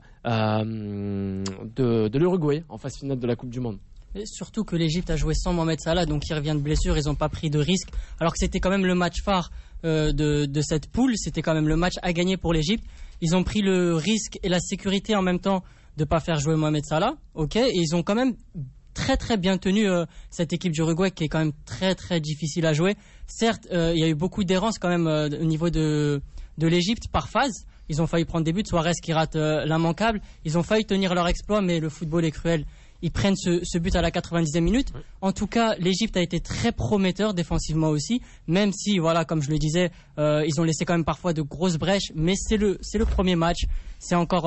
de l'Uruguay en phase finale de la Coupe du Monde. Et surtout que l'Égypte a joué sans Mohamed Salah, donc il revient de blessure, ils n'ont pas pris de risque, alors que c'était quand même le match phare de cette poule, c'était quand même le match à gagner pour l'Égypte. Ils ont pris le risque et la sécurité en même temps de ne pas faire jouer Mohamed Salah, ok, et ils ont quand même très très bien tenu cette équipe d'Uruguay qui est quand même très très difficile à jouer. Certes, il y a eu beaucoup d'errances quand même au niveau de l'Égypte par phase. Ils ont failli prendre des buts, Suarez qui rate l'immanquable. Ils ont failli tenir leur exploit, mais le football est cruel. Ils prennent ce but à la 90e minute. En tout cas, l'Égypte a été très prometteur défensivement aussi, même si, voilà, comme je le disais, ils ont laissé quand même parfois de grosses brèches, mais c'est le premier match, c'est encore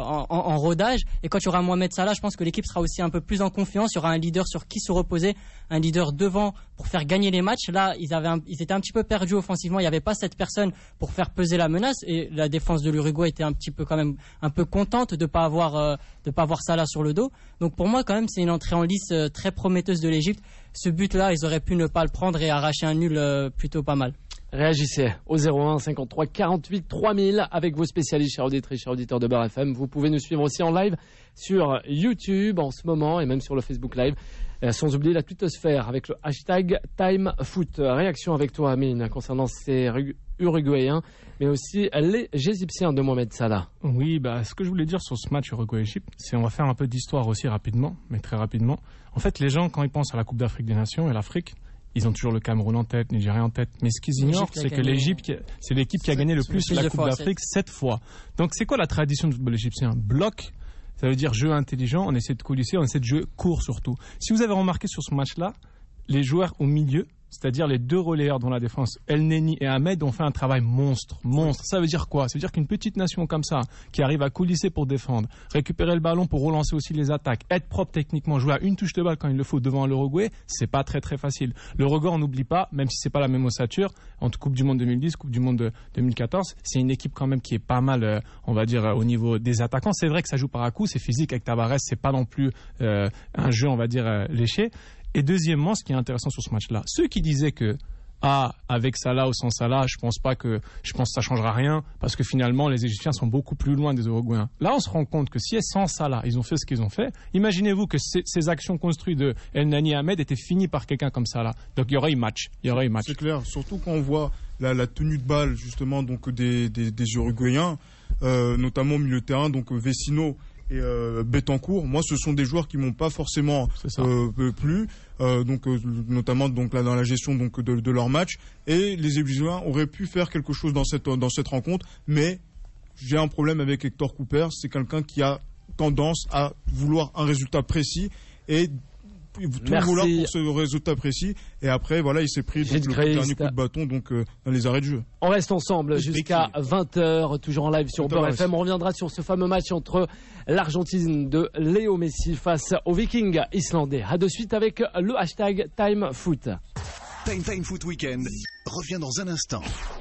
en rodage. Et quand il y aura Mohamed Salah, je pense que l'équipe sera aussi un peu plus en confiance. Il y aura un leader sur qui se reposer, un leader devant pour faire gagner les matchs. Là, ils étaient un petit peu perdus offensivement. Il n'y avait pas cette personne pour faire peser la menace. Et la défense de l'Uruguay était un petit peu quand même un peu contente de pas avoir Salah sur le dos. Donc pour moi, quand même, c'est une entrée en lice très prometteuse de l'Égypte. Ce but-là, ils auraient pu ne pas le prendre et arracher un nul plutôt pas mal. Réagissez au 01 53 48 3000 avec vos spécialistes, chers auditrices, chers auditeurs de Beurre FM. Vous pouvez nous suivre aussi en live sur YouTube en ce moment et même sur le Facebook Live. Sans oublier la twittosphère avec le hashtag TimeFoot. Réaction avec toi, Amine, concernant ces Uruguayens, mais aussi les Égyptiens de Mohamed Salah. Oui, ce que je voulais dire sur ce match Uruguay-Égypte, c'est on va faire un peu d'histoire aussi rapidement, mais très rapidement. En fait, les gens, quand ils pensent à la Coupe d'Afrique des Nations et l'Afrique, ils ont toujours le Cameroun en tête, Nigeria en tête. Mais ce qu'ils ignorent, c'est que l'Égypte, c'est l'équipe qui a gagné le plus la Coupe d'Afrique 7 fois. Donc, c'est quoi la tradition du football égyptien? Bloc, ça veut dire jeu intelligent, on essaie de coulisser, on essaie de jouer court surtout. Si vous avez remarqué sur ce match-là, les joueurs au milieu, c'est-à-dire les deux relayeurs dans la défense, El Neni et Ahmed, ont fait un travail monstre. Ça veut dire quoi? Ça veut dire qu'une petite nation comme ça, qui arrive à coulisser pour défendre, récupérer le ballon pour relancer aussi les attaques, être propre techniquement, jouer à une touche de balle quand il le faut devant l'Uruguay, c'est pas très très facile. L'Uruguay, on n'oublie pas, même si c'est pas la même ossature, entre Coupe du Monde 2010, Coupe du Monde de 2014, c'est une équipe quand même qui est pas mal, on va dire, au niveau des attaquants. C'est vrai que ça joue par à coup, c'est physique avec Tavares, c'est pas non plus un jeu, on va dire, léché. Et deuxièmement, ce qui est intéressant sur ce match-là, ceux qui disaient que avec Salah ou sans Salah, je pense que ça changera rien parce que finalement les Égyptiens sont beaucoup plus loin des Uruguayens. Là, on se rend compte que si sans Salah, ils ont fait ce qu'ils ont fait, imaginez-vous que ces actions construites de El Nani Ahmed étaient finies par quelqu'un comme Salah. Donc il y aurait eu match. C'est clair, surtout quand on voit la tenue de balle justement donc des Uruguayens, notamment au milieu de terrain, donc Vecino et Betancourt. Moi, ce sont des joueurs qui m'ont pas forcément plu, notamment donc là dans la gestion donc de leur match. Et les Égyptiens auraient pu faire quelque chose dans cette rencontre, mais j'ai un problème avec Hector Cooper. C'est quelqu'un qui a tendance à vouloir un résultat précis et tout vouloir pour ce résultat précis, et après voilà, il s'est pris donc, le dernier coup de bâton donc dans les arrêts de jeu. On reste ensemble jusqu'à 20h, toujours en live sur Beurre FM. On reviendra sur ce fameux match entre l'Argentine de Léo Messi face aux Vikings islandais. À de suite avec le hashtag TimeFoot. Time Foot Weekend revient dans un instant.